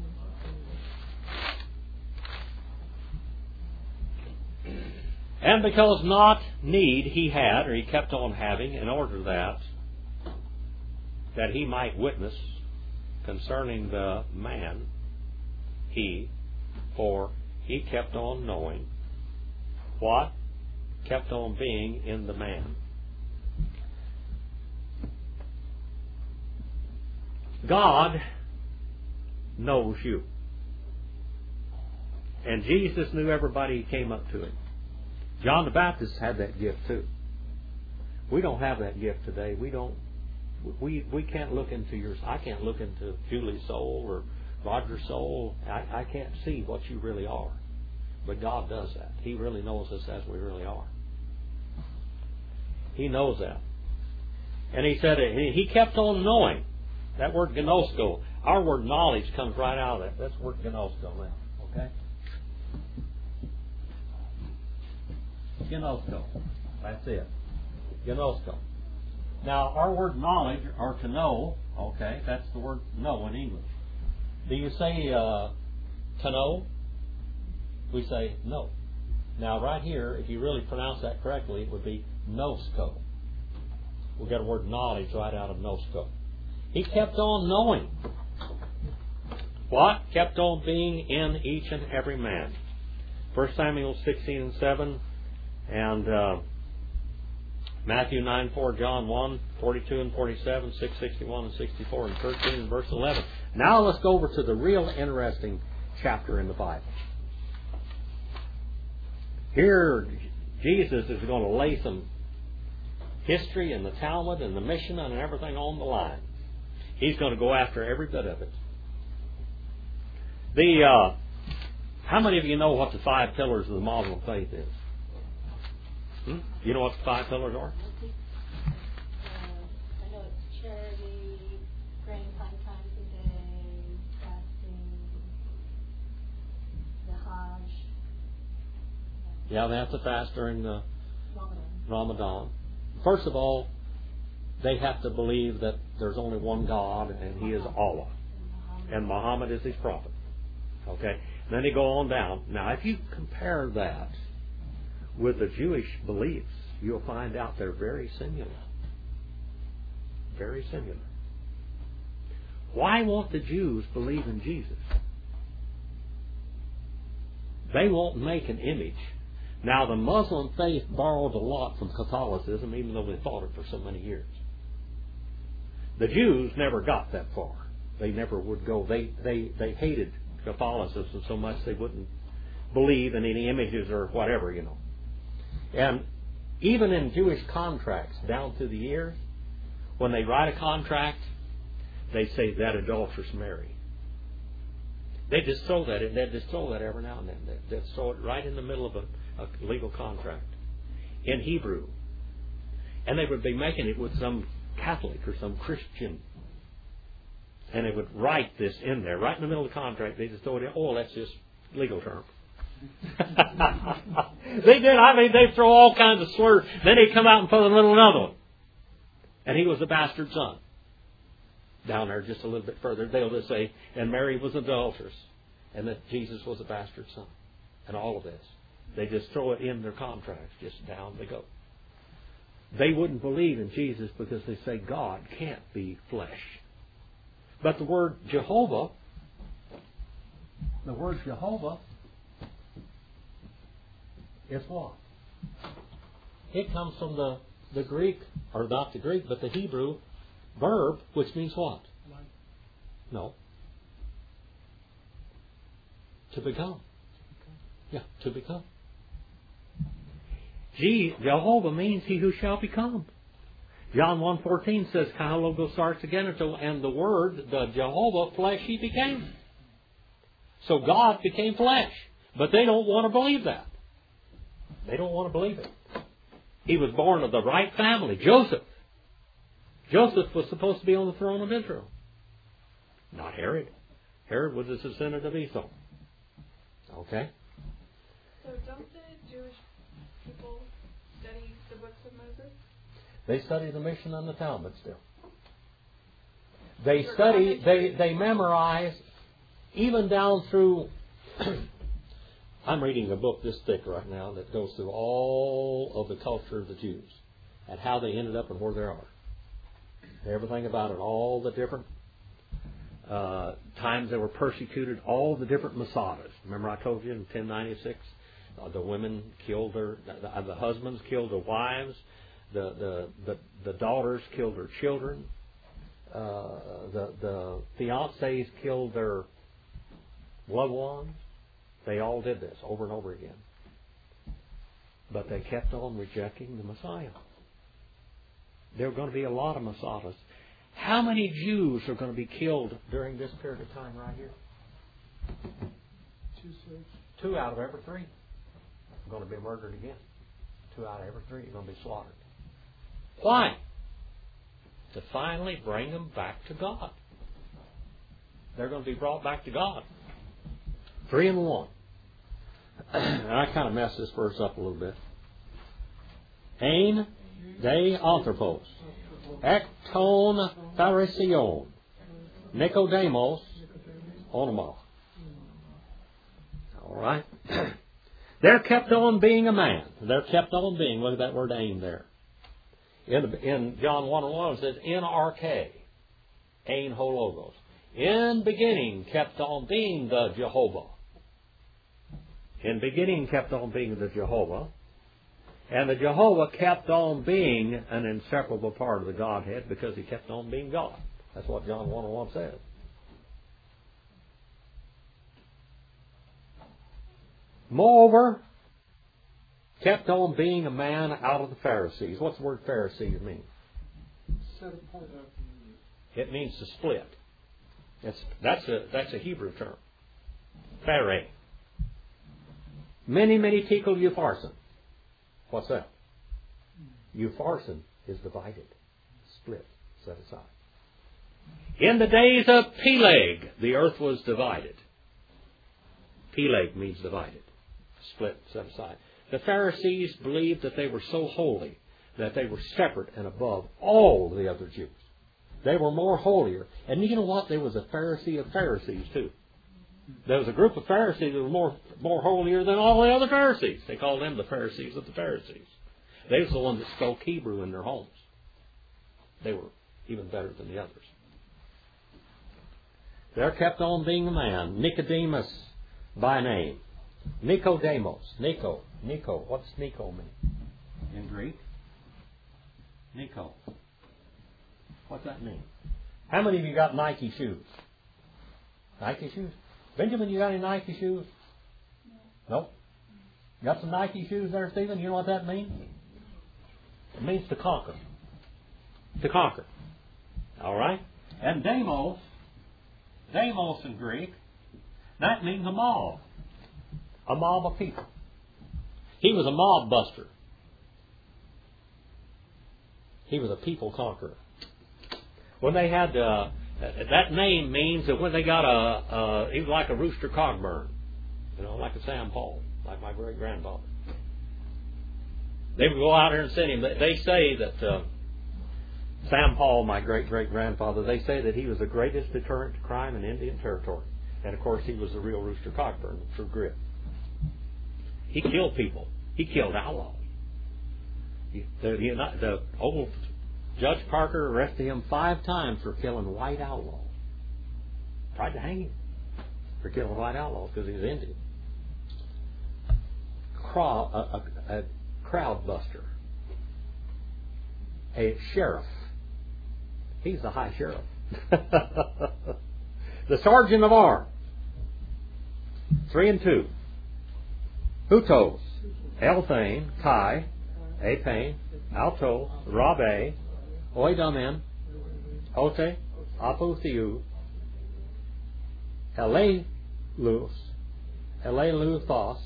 S2: And because not need he had, or he kept on having, in order that, that he might witness concerning the man, he, for he kept on knowing what kept on being in the man. God knows you. And Jesus knew everybody who came up to him. John the Baptist had that gift too. We don't have that gift today. We don't. We we can't look into yours. I can't look into Julie's soul or Roger's soul. I, I can't see what you really are. But God does that. He really knows us as we really are. He knows that. And he said it, he kept on knowing. That word gnosko. Our word knowledge comes right out of that. That's the word gnosko now. Okay? Gnosko. That's it. Gnosko. Now, our word knowledge, or to know, okay, that's the word know in English. Do you say uh, to know? We say no. Now, right here, if you really pronounce that correctly, it would be nosko. We'll get a word knowledge right out of nosko. He kept on knowing. What? Kept on being in each and every man. First Samuel sixteen and seven, and uh, Matthew nine four, John one, forty-two and forty-seven, six sixty-one and sixty-four, and thirteen and verse eleven. Now let's go over to the real interesting chapter in the Bible. Here, Jesus is going to lay some history and the Talmud and the Mishnah and everything on the line. He's going to go after every bit of it. The uh, how many of you know what the five pillars of the Muslim faith is? Hmm? You know what the five pillars are?
S4: Uh, I know it's charity, praying five times a day, fasting, the Hajj.
S2: Yeah, they have to fast during the
S4: Ramadan.
S2: Ramadan. First of all, they have to believe that there's only one God and He is Allah. And Muhammad is His prophet. Okay? Then they go on down. Now, if you compare that with the Jewish beliefs, you'll find out they're very similar. Very similar. Why won't the Jews believe in Jesus? They won't make an image. Now, the Muslim faith borrowed a lot from Catholicism, even though they fought it for so many years. The Jews never got that far. They never would go. They, they, they hated Catholicism so much they wouldn't believe in any images or whatever, you know. And even in Jewish contracts down through the years, when they write a contract, they say that adulteress Mary. They just throw that in. They just throw that every now and then. They just throw it right in the middle of a, a legal contract in Hebrew. And they would be making it with some Catholic or some Christian. And they would write this in there, right in the middle of the contract. They just throw it in. Oh, that's just legal term. They did. I mean, they throw all kinds of slurs. Then they come out and put a little another one. And he was a bastard son. Down there just a little bit further, they'll just say, and Mary was an adulteress, and that Jesus was a bastard son. And all of this. They just throw it in their contracts. Just down they go. They wouldn't believe in Jesus because they say God can't be flesh. But the word Jehovah, the word Jehovah is what? It comes from the, the Greek, or not the Greek, but the Hebrew verb, which means what? No. To become. Yeah, to become. Gee, Jehovah means he who shall become. John one fourteen says, Kahalogos starts again, and the word, the Jehovah, flesh he became. So God became flesh. But they don't want to believe that. They don't want to believe it. He was born of the right family, Joseph. Joseph was supposed to be on the throne of Israel. Not Herod. Herod was a descendant of Esau. Okay?
S6: So don't the Jewish people study the books of Moses?
S2: They study the Mishnah and the Talmud still. They study, they, they memorize, even down through... I'm reading a book this thick right now that goes through all of the culture of the Jews and how they ended up and where they are. Everything about it, all the different uh, times they were persecuted, all the different Masadas. Remember I told you in ten ninety-six, uh, the women killed their, the, the husbands killed their wives, the the, the, the daughters killed their children, uh, the, the fiancés killed their loved ones. They all did this over and over again. But they kept on rejecting the Messiah. There are going to be a lot of Masadas. How many Jews are going to be killed during this period of time right here? Two, Two out of every three are going to be murdered again. Two out of every three are going to be slaughtered. Why? To finally bring them back to God. They're going to be brought back to God. Three and one. And I kind of messed this verse up a little bit. Ein de anthropos, ekton phariseon, Nicodemus onomos. All right. They're kept on being a man. They're kept on being. Look at that word aim there. In, in John one and one it says, in arche, ein ho logos. In beginning kept on being the Jehovah. In beginning kept on being the Jehovah. And the Jehovah kept on being an inseparable part of the Godhead because he kept on being God. That's what John one and one says. Moreover, kept on being a man out of the Pharisees. What's the word Pharisees mean? It means to split. It's, that's a that's a Hebrew term. Phare. Many, many tickle upharsin. What's that? Upharsin is divided, split, set aside. In the days of Peleg, the earth was divided. Peleg means divided, split, set aside. The Pharisees believed that they were so holy that they were separate and above all the other Jews. They were more holier. And you know what? There was a Pharisee of Pharisees too. There was a group of Pharisees that were more, more holier than all the other Pharisees. They called them the Pharisees of the Pharisees. They were the ones that spoke Hebrew in their homes. They were even better than the others. There kept on being a man, Nicodemus by name. Nicodemus. Nico. Nico. What does Nico mean in Greek? Nico. What's that mean? How many of you got Nike shoes? Nike shoes? Benjamin, you got any Nike shoes? No. Nope. You got some Nike shoes there, Stephen? You know what that means? It means to conquer. To conquer. All right? And Demos, Demos in Greek, that means a mob. A mob of people. He was a mob buster. He was a people conqueror. When they had, uh, that name means that when they got a, a, he was like a Rooster Cogburn. You know, like a Sam Paul, like my great-grandfather. They would go out there and send him. They say that uh, Sam Paul, my great-great-grandfather, they say that he was the greatest deterrent to crime in Indian Territory. And, of course, he was the real Rooster Cogburn, the true grit. He killed people. He killed outlaws. He, the, the, the old Judge Parker arrested him five times for killing white outlaws. Tried to hang him for killing white outlaws because he was Indian. Crowd, a, a, a crowd buster. A sheriff. He's the high sheriff. The sergeant of arms. Three and two. Hutos. Elthane. Kai. Apane. Alto. Rabe. Oidamen. Ote. Apothiu. Elelus. Eleluthos.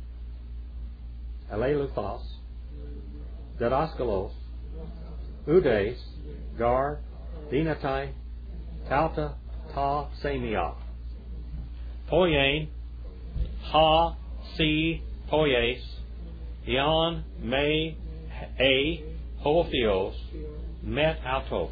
S2: Eleluthos. Didaskalos. Udes. Gar. Dinatai. Tauta. Ta. Semia. Poyen. Ha. Si. Poyes. Ion. Me. A. Hotheos. Met auto.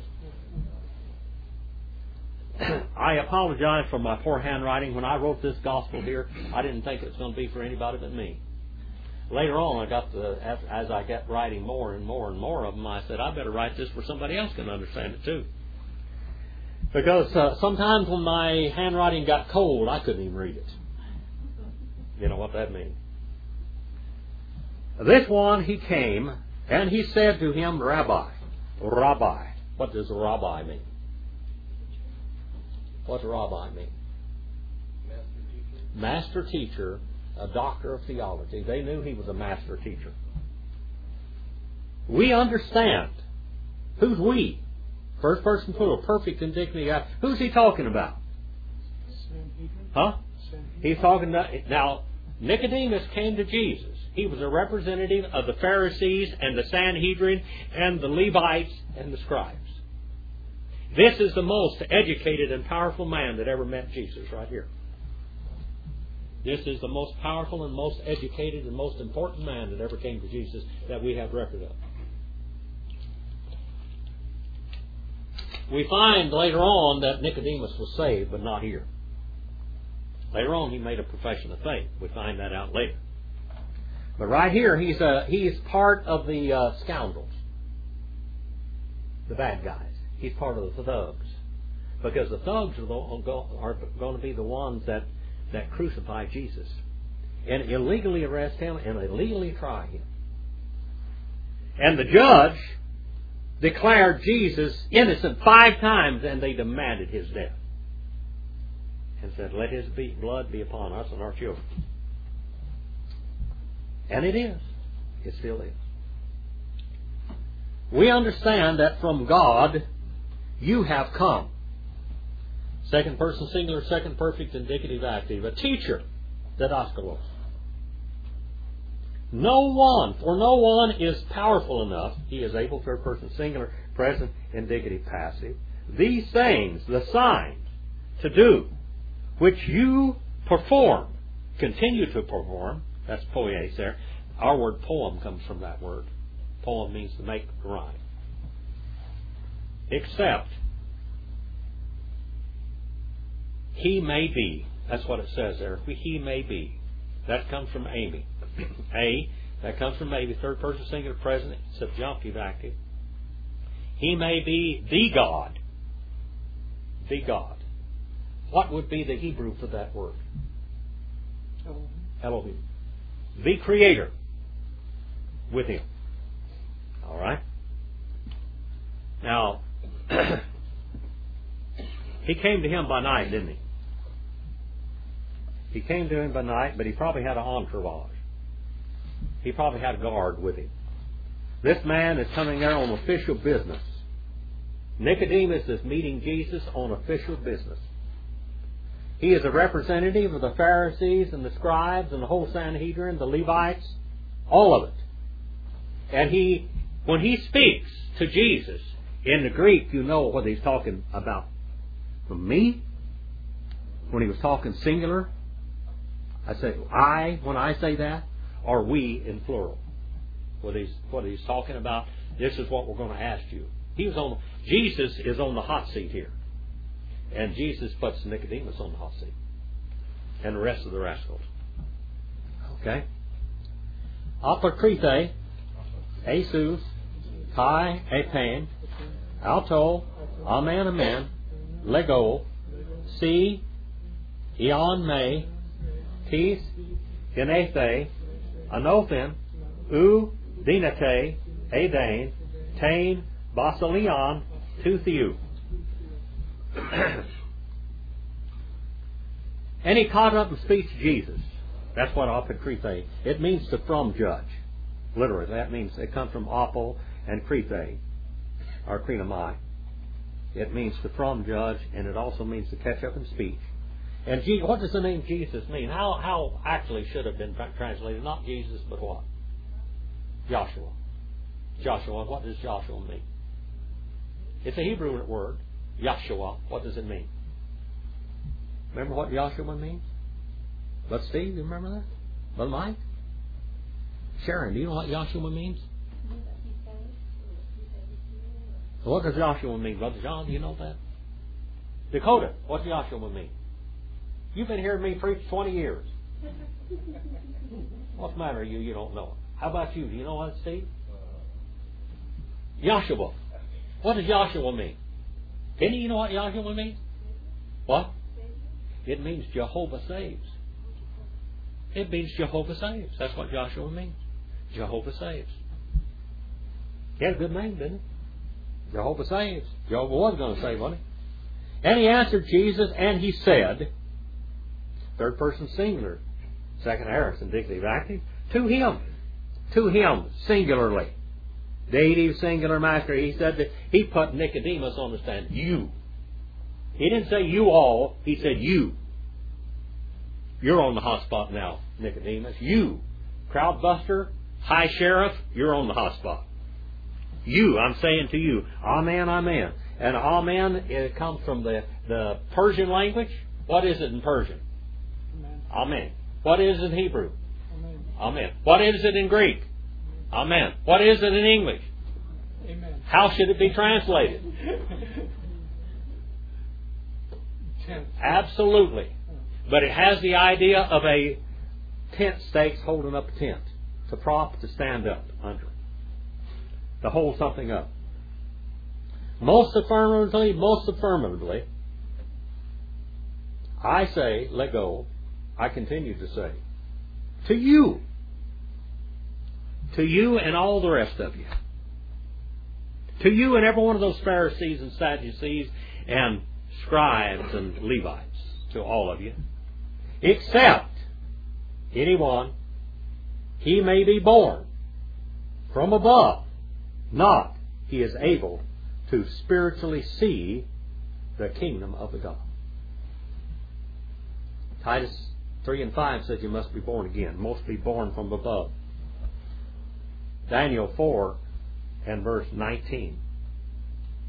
S2: I apologize for my poor handwriting. When I wrote this gospel here, I didn't think it was going to be for anybody but me. Later on, I got the, as, as I got writing more and more and more of them, I said, I better write this where somebody else can understand it too. Because uh, sometimes when my handwriting got cold, I couldn't even read it. You know what that means. This one, he came, and he said to him, Rabbi. Rabbi. What does rabbi mean? What does rabbi mean?
S5: Master teacher.
S2: Master teacher, a doctor of theology. They knew he was a master teacher. We understand. Who's we? First person plural, perfect and dignity. Who's he talking about? Huh? He's talking about, now, Nicodemus came to Jesus. He was a representative of the Pharisees and the Sanhedrin and the Levites and the scribes. This is the most educated and powerful man that ever met Jesus right here. This is the most powerful and most educated and most important man that ever came to Jesus that we have record of. We find later on that Nicodemus was saved, but not here. Later on he made a profession of faith. We find that out later. But right here, he's a, he's part of the uh, scoundrels. The bad guys. He's part of the thugs. Because the thugs are, the, are going to be the ones that, that crucify Jesus. And illegally arrest him and illegally try him. And the judge declared Jesus innocent five times, and they demanded his death. And said, let his blood be upon us and our children. And it is. It still is. We understand that from God you have come. Second person singular, second perfect, indicative, active. A teacher, didaskalos. No one, for no one is powerful enough. He is able, third person singular, present, indicative, passive. These things, the signs, to do, which you perform, continue to perform. That's poies there. Our word poem comes from that word. poem means to make rhyme. Except he may be. That's what it says there. He may be. That comes from Amy. A, that comes from maybe, third person singular present, subjunctive active. He may be the God. The God. What would be the Hebrew for that word? Elohim. The Creator. With him. All right? Now, he came to him by night, didn't he? He came to him by night, but he probably had an entourage. He probably had a guard with him. This man is coming there on official business. Nicodemus is meeting Jesus on official business. He is a representative of the Pharisees and the scribes and the whole Sanhedrin, the Levites, all of it. And he, when he speaks to Jesus, in the Greek, you know what he's talking about. From me, when he was talking singular, I say I when I say that, or we in plural. What he's what he's talking about. This is what we're going to ask you. He was on. Jesus is on the hot seat here, and Jesus puts Nicodemus on the hot seat, and the rest of the rascals. Okay. Apokrite, Jesus, Kai, Epan, Alto, Amen, Amen, Lego, Si, Eon, Me, Tis, Genethe, Anothin, U, Dinate, Adane, Tain, Basilion, Tuthiu. And he caught up and speaks to Jesus. That's what apokrite. It means to from judge. Literally, that means it comes from apo and krite, or krinomai. It means to from judge, and it also means to catch up in speech. And Je- what does the name Jesus mean? How how actually should have been translated? Not Jesus, but what? Joshua. Joshua. What does Joshua mean? It's a Hebrew word. Yahshua. What does it mean? Remember what Joshua means? But Steve, you remember that? But Mike? Sharon, do you know what Joshua means? What does Joshua mean? Brother John, do you know that? Dakota, what does Joshua mean? You've been hearing me preach twenty years. What's the matter with you? You don't know it. How about you? Do you know what, Steve? Joshua. What does Joshua mean? Kenny, you know what Joshua means? What? It means Jehovah saves. It means Jehovah saves. That's what Joshua means. Jehovah saves. He had a good name, didn't he? Jehovah saves. Jehovah was going to save, wasn't he? And he answered Jesus, and he said, third person singular, second aorist, indicative active, to him. To him, singularly. Dative, singular, master. He said that he put Nicodemus on the stand. You. He didn't say you all. He said you. You're on the hot spot now, Nicodemus. You. Crowd buster, high sheriff, you're on the hot spot. You, I'm saying to you, Amen, Amen. And Amen, it comes from the, the Persian language. What is it in Persian? Amen. Amen. What is it in Hebrew? Amen. Amen. What is it in Greek? Amen. What is it in English? Amen. How should it be translated? Absolutely. But it has the idea of a tent stakes holding up a tent. To prop, to stand up under. To hold something up. Most affirmatively, most affirmatively, I say, let go, I continue to say, to you, to you and all the rest of you, to you and every one of those Pharisees and Sadducees and scribes and Levites, to all of you, except anyone, he may be born from above, not he is able to spiritually see the kingdom of the God. Titus three and five says you must be born again. Must be born from above. Daniel four and verse nineteen.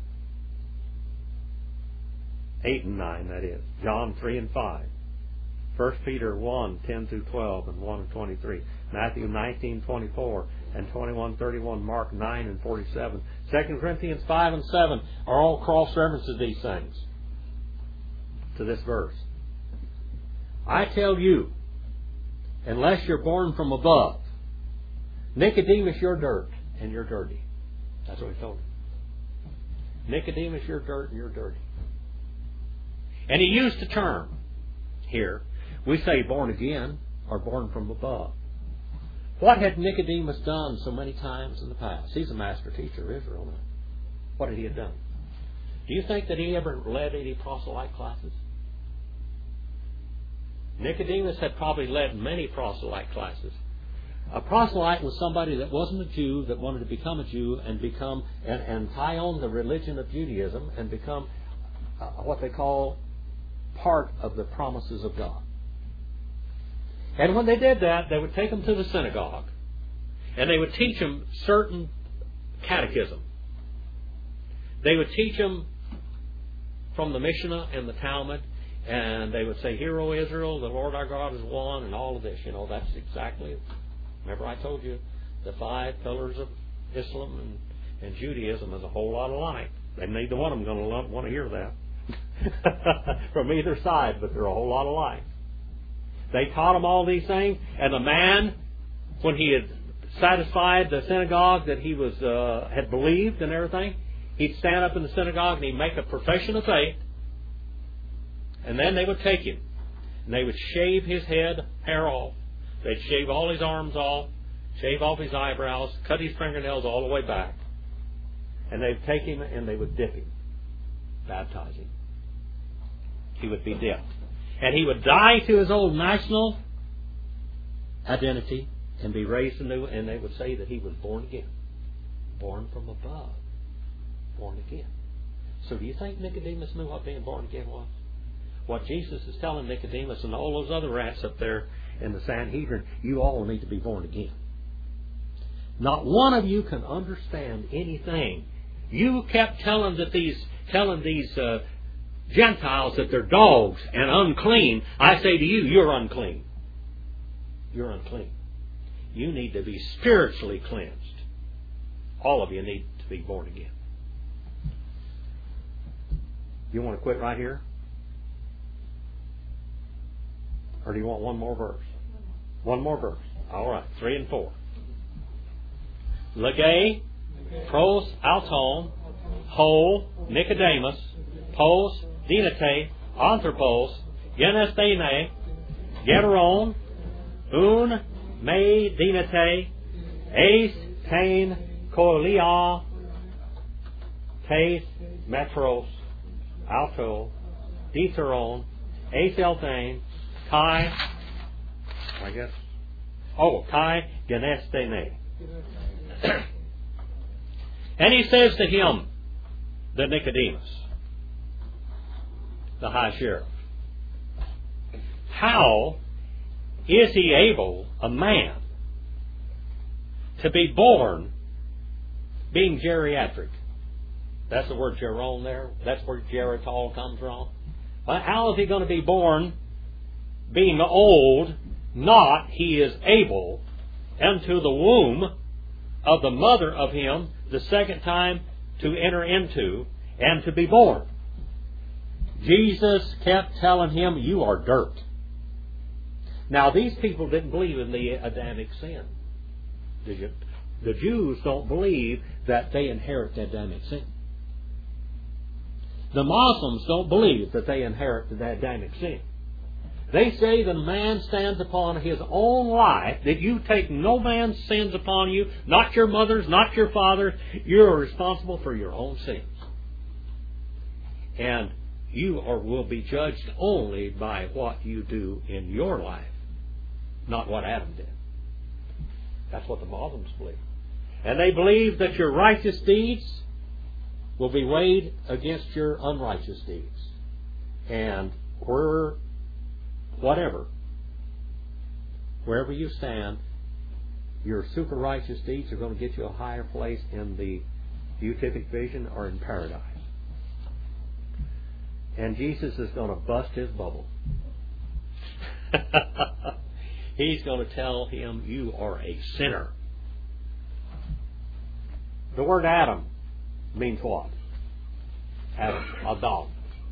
S2: eight and nine, that is. John three and five. First Peter one, ten through twelve, and one and twenty-three. Matthew nineteen, twenty-four, and twenty-one, thirty-one. Mark nine and forty-seven. Second Corinthians five and seven are all cross-references these things to this verse. I tell you, unless you're born from above, Nicodemus, you're dirt, and you're dirty. That's what he told him. Nicodemus, you're dirt, and you're dirty. And he used the term here. We say born again or born from above. What had Nicodemus done so many times in the past? He's a master teacher of Israel now. What had he have done? Do you think that he ever led any proselyte classes? Nicodemus had probably led many proselyte classes. A proselyte was somebody that wasn't a Jew, that wanted to become a Jew and become and, and tie on the religion of Judaism and become uh, what they call part of the promises of God. And when they did that, they would take them to the synagogue and they would teach them certain catechism. They would teach them from the Mishnah and the Talmud, and they would say, "Hear, O Israel, the Lord our God is one," and all of this. You know, that's exactly it. Remember I told you the five pillars of Islam and, and Judaism is a whole lot alike. And neither one of them going to want to hear that from either side, but they're a whole lot alike. They taught them all these things, and the man, when he had satisfied the synagogue that he was uh, had believed and everything, he'd stand up in the synagogue and he'd make a profession of faith, and then they would take him and they would shave his head hair off. They'd shave all his arms off, shave off his eyebrows, cut his fingernails all the way back. And they'd take him and they would dip him, baptize him. He would be dipped. And he would die to his old national identity and be raised anew, and they would say that he was born again. Born from above. Born again. So do you think Nicodemus knew what being born again was? What Jesus is telling Nicodemus and all those other rats up there in the Sanhedrin, you all need to be born again. Not one of you can understand anything. You kept telling that these telling these uh, Gentiles that they're dogs and unclean. I say to you, you're unclean. You're unclean. You need to be spiritually cleansed. All of you need to be born again. You want to quit right here? Or do you want one more verse? One more verse. All right, three and four. Lege, pros, auton, ho, Nicodemus, pos, dinate, anthropos, genestene, geteron, un, me, dinate, eis, tain, kolia, tes, metros, auto, diteron, eis eltain, kai, I guess, oh, kai, genestene. And he says to him, the Nicodemus, the high sheriff, how is he able, a man, to be born being geriatric? That's the word geron there. That's where geritol comes from. But how is he going to be born being old, not he is able into the womb of the mother of him the second time to enter into and to be born? Jesus kept telling him, you are dirt. Now, these people didn't believe in the Adamic sin. Did you? The Jews don't believe that they inherit the Adamic sin. The Muslims don't believe that they inherit the Adamic sin. They say the man stands upon his own life, that you take no man's sins upon you, not your mother's, not your father's. You're responsible for your own sins. And you are, will be judged only by what you do in your life, not what Adam did. That's what the Muslims believe. And they believe that your righteous deeds will be weighed against your unrighteous deeds. And where, whatever, wherever you stand, your super righteous deeds are going to get you a higher place in the beatific vision or in paradise. And Jesus is going to bust his bubble. He's going to tell him, you are a sinner. The word Adam means what? Adam, Adam.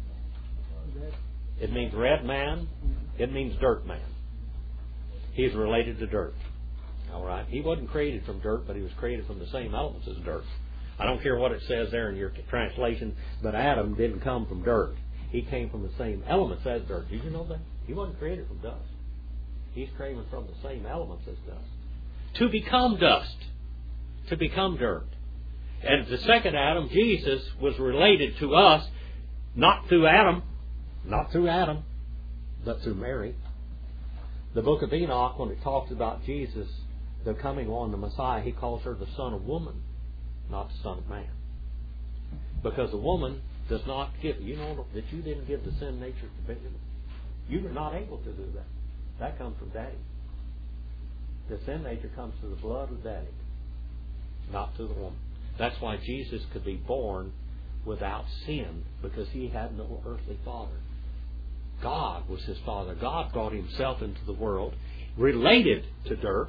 S2: It means red man. It means dirt man. He's related to dirt. All right. He wasn't created from dirt, but he was created from the same elements as dirt. I don't care what it says there in your translation, but Adam didn't come from dirt. He came from the same elements as dirt. Did you know that? He wasn't created from dust. He's created from the same elements as dust. To become dust. To become dirt. And the second Adam, Jesus, was related to us, not through Adam, not through Adam, but through Mary. The book of Enoch, when it talks about Jesus, the coming one, the Messiah, he calls her the son of woman, not the son of man. Because the woman does not give, you know that you didn't give the sin nature to Benjamin. You were not able to do that. That comes from Daddy. The sin nature comes through the blood of Daddy, not through the woman. That's why Jesus could be born without sin, because he had no earthly father. God was his father. God brought himself into the world, related to dirt,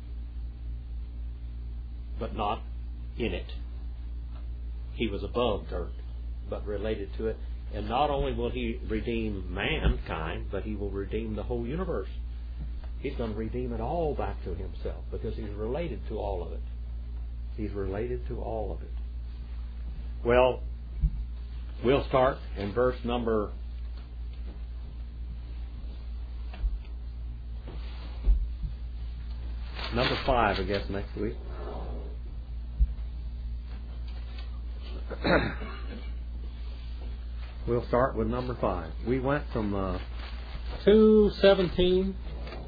S2: but not in it. He was above dirt, but related to it. And not only will he redeem mankind, but he will redeem the whole universe. He's going to redeem it all back to himself, because he's related to all of it. He's related to all of it. Well, we'll start in verse number number five, I guess, next week. We'll start with number five. We went from uh, two seventeen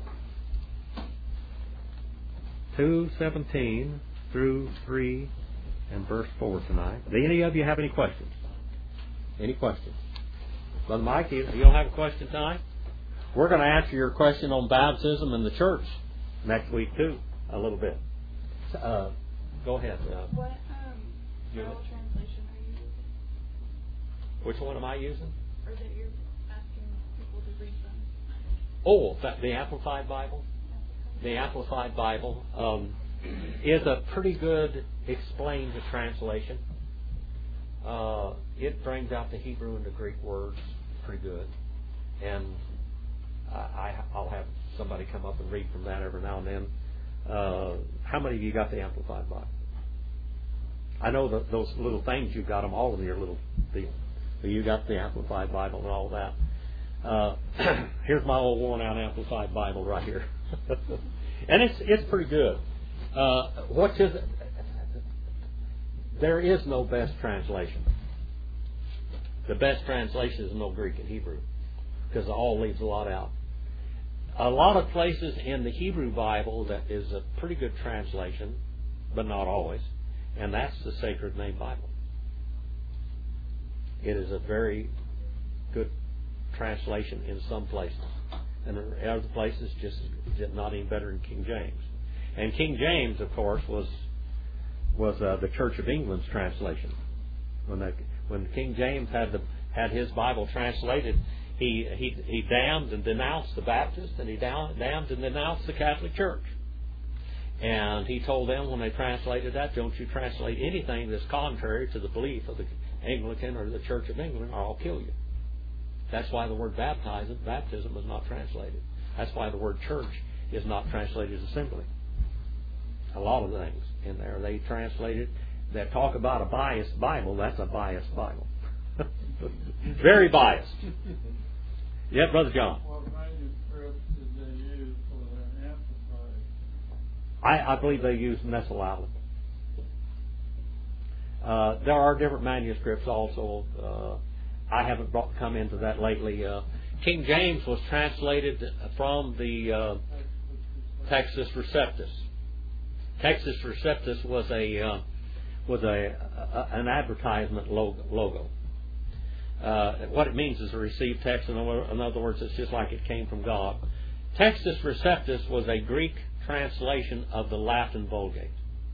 S2: two seventeen through three and verse four tonight. Do any of you have any questions? Any questions? Brother Mike, you, you don't have a question tonight? We're going to answer your question on baptism in the church next week too, a little bit. Uh, go ahead. Uh,
S6: What um, Bible translation are you using?
S2: Which one am I using?
S6: Or that you're asking people to read them?
S2: Oh, that, the Amplified Bible. The Amplified Bible um, is a pretty good explained translation. Uh, it brings out the Hebrew and the Greek words pretty good, and I, I, I'll have somebody come up and read from that every now and then. Uh, how many of you got the Amplified Bible? I know that those little things, you've got them all in your little deal. So you got the Amplified Bible and all that. Uh, here's my old worn out Amplified Bible right here. And it's it's pretty good. Uh, what is it? There is no best translation. The best translation is no Greek and Hebrew, because it all leaves a lot out. A lot of places in the Hebrew Bible that is a pretty good translation, but not always, and that's the Sacred Name Bible. It is a very good translation in some places, and in other places just not any better than King James. And King James, of course, was was uh, the Church of England's translation. When the, when King James had the had his Bible translated, he he he damned and denounced the Baptists, and he damned and denounced the Catholic Church. And he told them when they translated that, don't you translate anything that's contrary to the belief of the Anglican or the Church of England, or I'll kill you. That's why the word baptism, baptism was not translated. That's why the word church is not translated as assembly. A lot of things in there they translated that talk about a biased Bible. That's a biased Bible. Very biased. Yeah, Brother John.
S3: What manuscript did they use for their Amplified?
S2: I, I believe they use Mesolalic. Uh, there are different manuscripts also. Uh, I haven't brought, come into that lately. Uh, King James was translated from the uh, Textus Receptus. Textus Receptus was a uh, was a, a an advertisement logo. logo. Uh, what it means is a received text. In other words, it's just like it came from God. Textus Receptus was a Greek translation of the Latin Vulgate.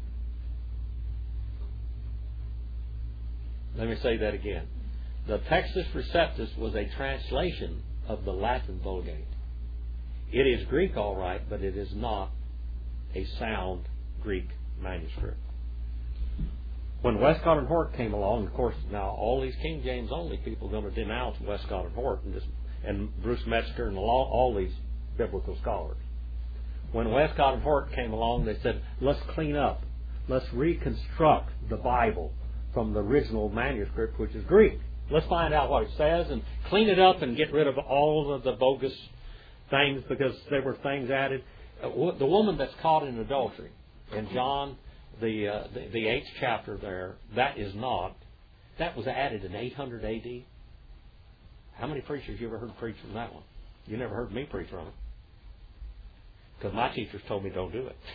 S2: Let me say that again. The Textus Receptus was a translation of the Latin Vulgate. It is Greek, all right, but it is not a sound Greek manuscript. When Westcott and Hort came along, of course, now all these King James only people are going to denounce Westcott and Hort and, just, and Bruce Metzger and all, all these biblical scholars. When Westcott and Hort came along, they said, let's clean up. Let's reconstruct the Bible from the original manuscript, which is Greek. Let's find out what it says and clean it up and get rid of all of the bogus things, because there were things added. Uh, the woman that's caught in adultery in John, the, uh, the the eighth chapter there, that is not, that was added in eight hundred A D. How many preachers you ever heard preach from that one? You never heard me preach from it. Because my teachers told me don't do it.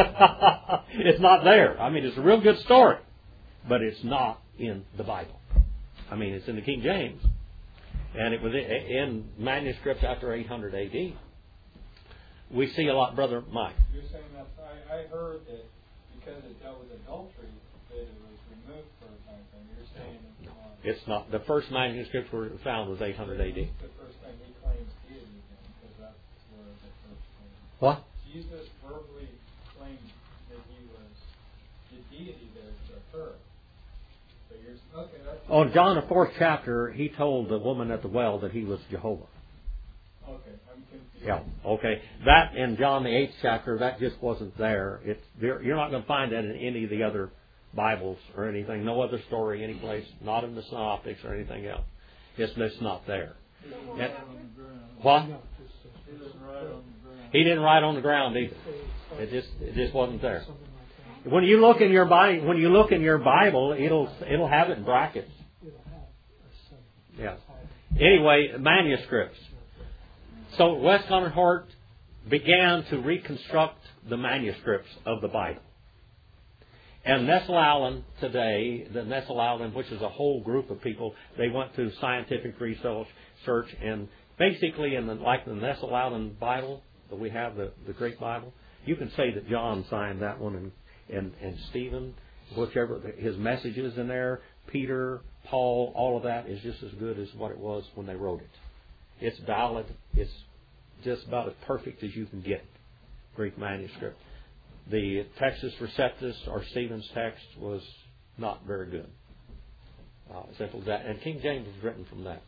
S2: It's not there. I mean, it's a real good story, but it's not in the Bible. I mean, it's in the King James, and it was in manuscripts after eight hundred A D. We see a lot, Brother Mike.
S3: You're saying that I, I heard that because it dealt with adultery, that it was removed for a time frame. You're saying it's not.
S2: It's not. The first manuscripts were found was eight hundred A D.
S3: The first time he claims deity, then, because that's where the first came.
S2: What?
S3: Jesus verbally claimed that he was the deity there to her. So you're okay. That's
S2: On John the fourth chapter, he told the woman at the well that he was Jehovah.
S3: okay. I'm confused.
S2: Yeah. Okay. That in John the eighth chapter, that just wasn't there. It's there. You're not going to find that in any of the other Bibles or anything. No other story, any place. Not in the Synoptics or anything else. It's just not there. And, what?
S3: He didn't write on the ground.
S2: He didn't write on the ground either. It just it just wasn't there. When you look in your Bible, when you look in your Bible, it'll it'll have it in brackets. Yeah. Anyway, manuscripts. So Westcott and Hort began to reconstruct the manuscripts of the Bible. And Nestle Allen today, the Nestle Allen, which is a whole group of people, they went through scientific research, search, and basically in the, like the Nestle Allen Bible that we have, the, the Greek Bible, you can say that John signed that one, and, and, and Stephen, whichever, his messages in there, Peter, Paul, all of that is just as good as what it was when they wrote it. It's valid. It's just about as perfect as you can get. Greek manuscript. The Textus Receptus, or Stephen's text, was not very good. Uh, simple as that. And King James was written from that.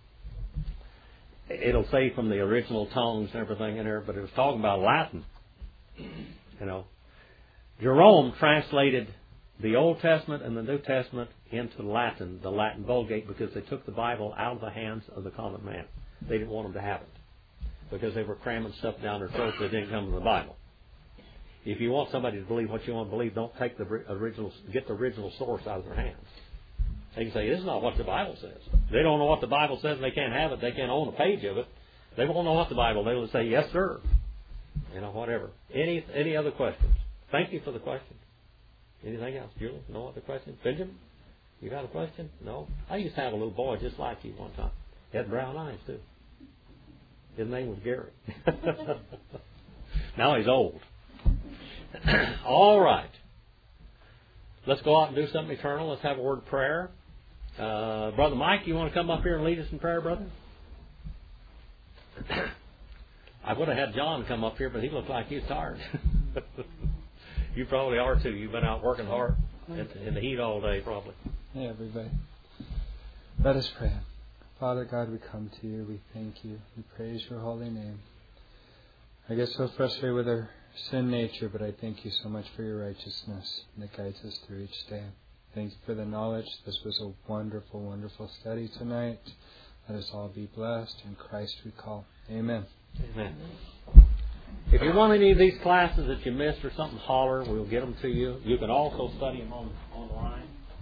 S2: It'll say from the original tongues and everything in there, but it was talking about Latin. You know, Jerome translated the Old Testament and the New Testament into Latin, the Latin Vulgate, because they took the Bible out of the hands of the common man. They didn't want them to have it because they were cramming stuff down their throats that didn't come from the Bible. If you want somebody to believe what you want to believe, don't take the original, get the original source out of their hands. They can say, this is not what the Bible says. They don't know what the Bible says, and they can't have it. They can't own a page of it. They won't know what the Bible. They will say, yes, sir. You know, whatever. Any any other questions? Thank you for the question. Anything else? Julie, no other questions? Benjamin, you got a question? No? I used to have a little boy just like you one time. He had brown eyes, too. His name was Gary. Now he's old. All right. Let's go out and do something eternal. Let's have a word of prayer. Uh, Brother Mike, you want to come up here and lead us in prayer, brother? I would have had John come up here, but he looked like he was tired. You probably are too. You've been out working hard in the heat all day, probably.
S8: Hey, everybody. Let us pray. Father God, we come to you. We thank you. We praise your holy name. I get so frustrated with our sin nature, but I thank you so much for your righteousness that guides us through each day. Thanks for the knowledge. This was a wonderful, wonderful study tonight. Let us all be blessed. In Christ we call. Amen.
S2: Amen. If you want any of these classes that you missed or something, holler. We'll get them to you. You can also study them on online.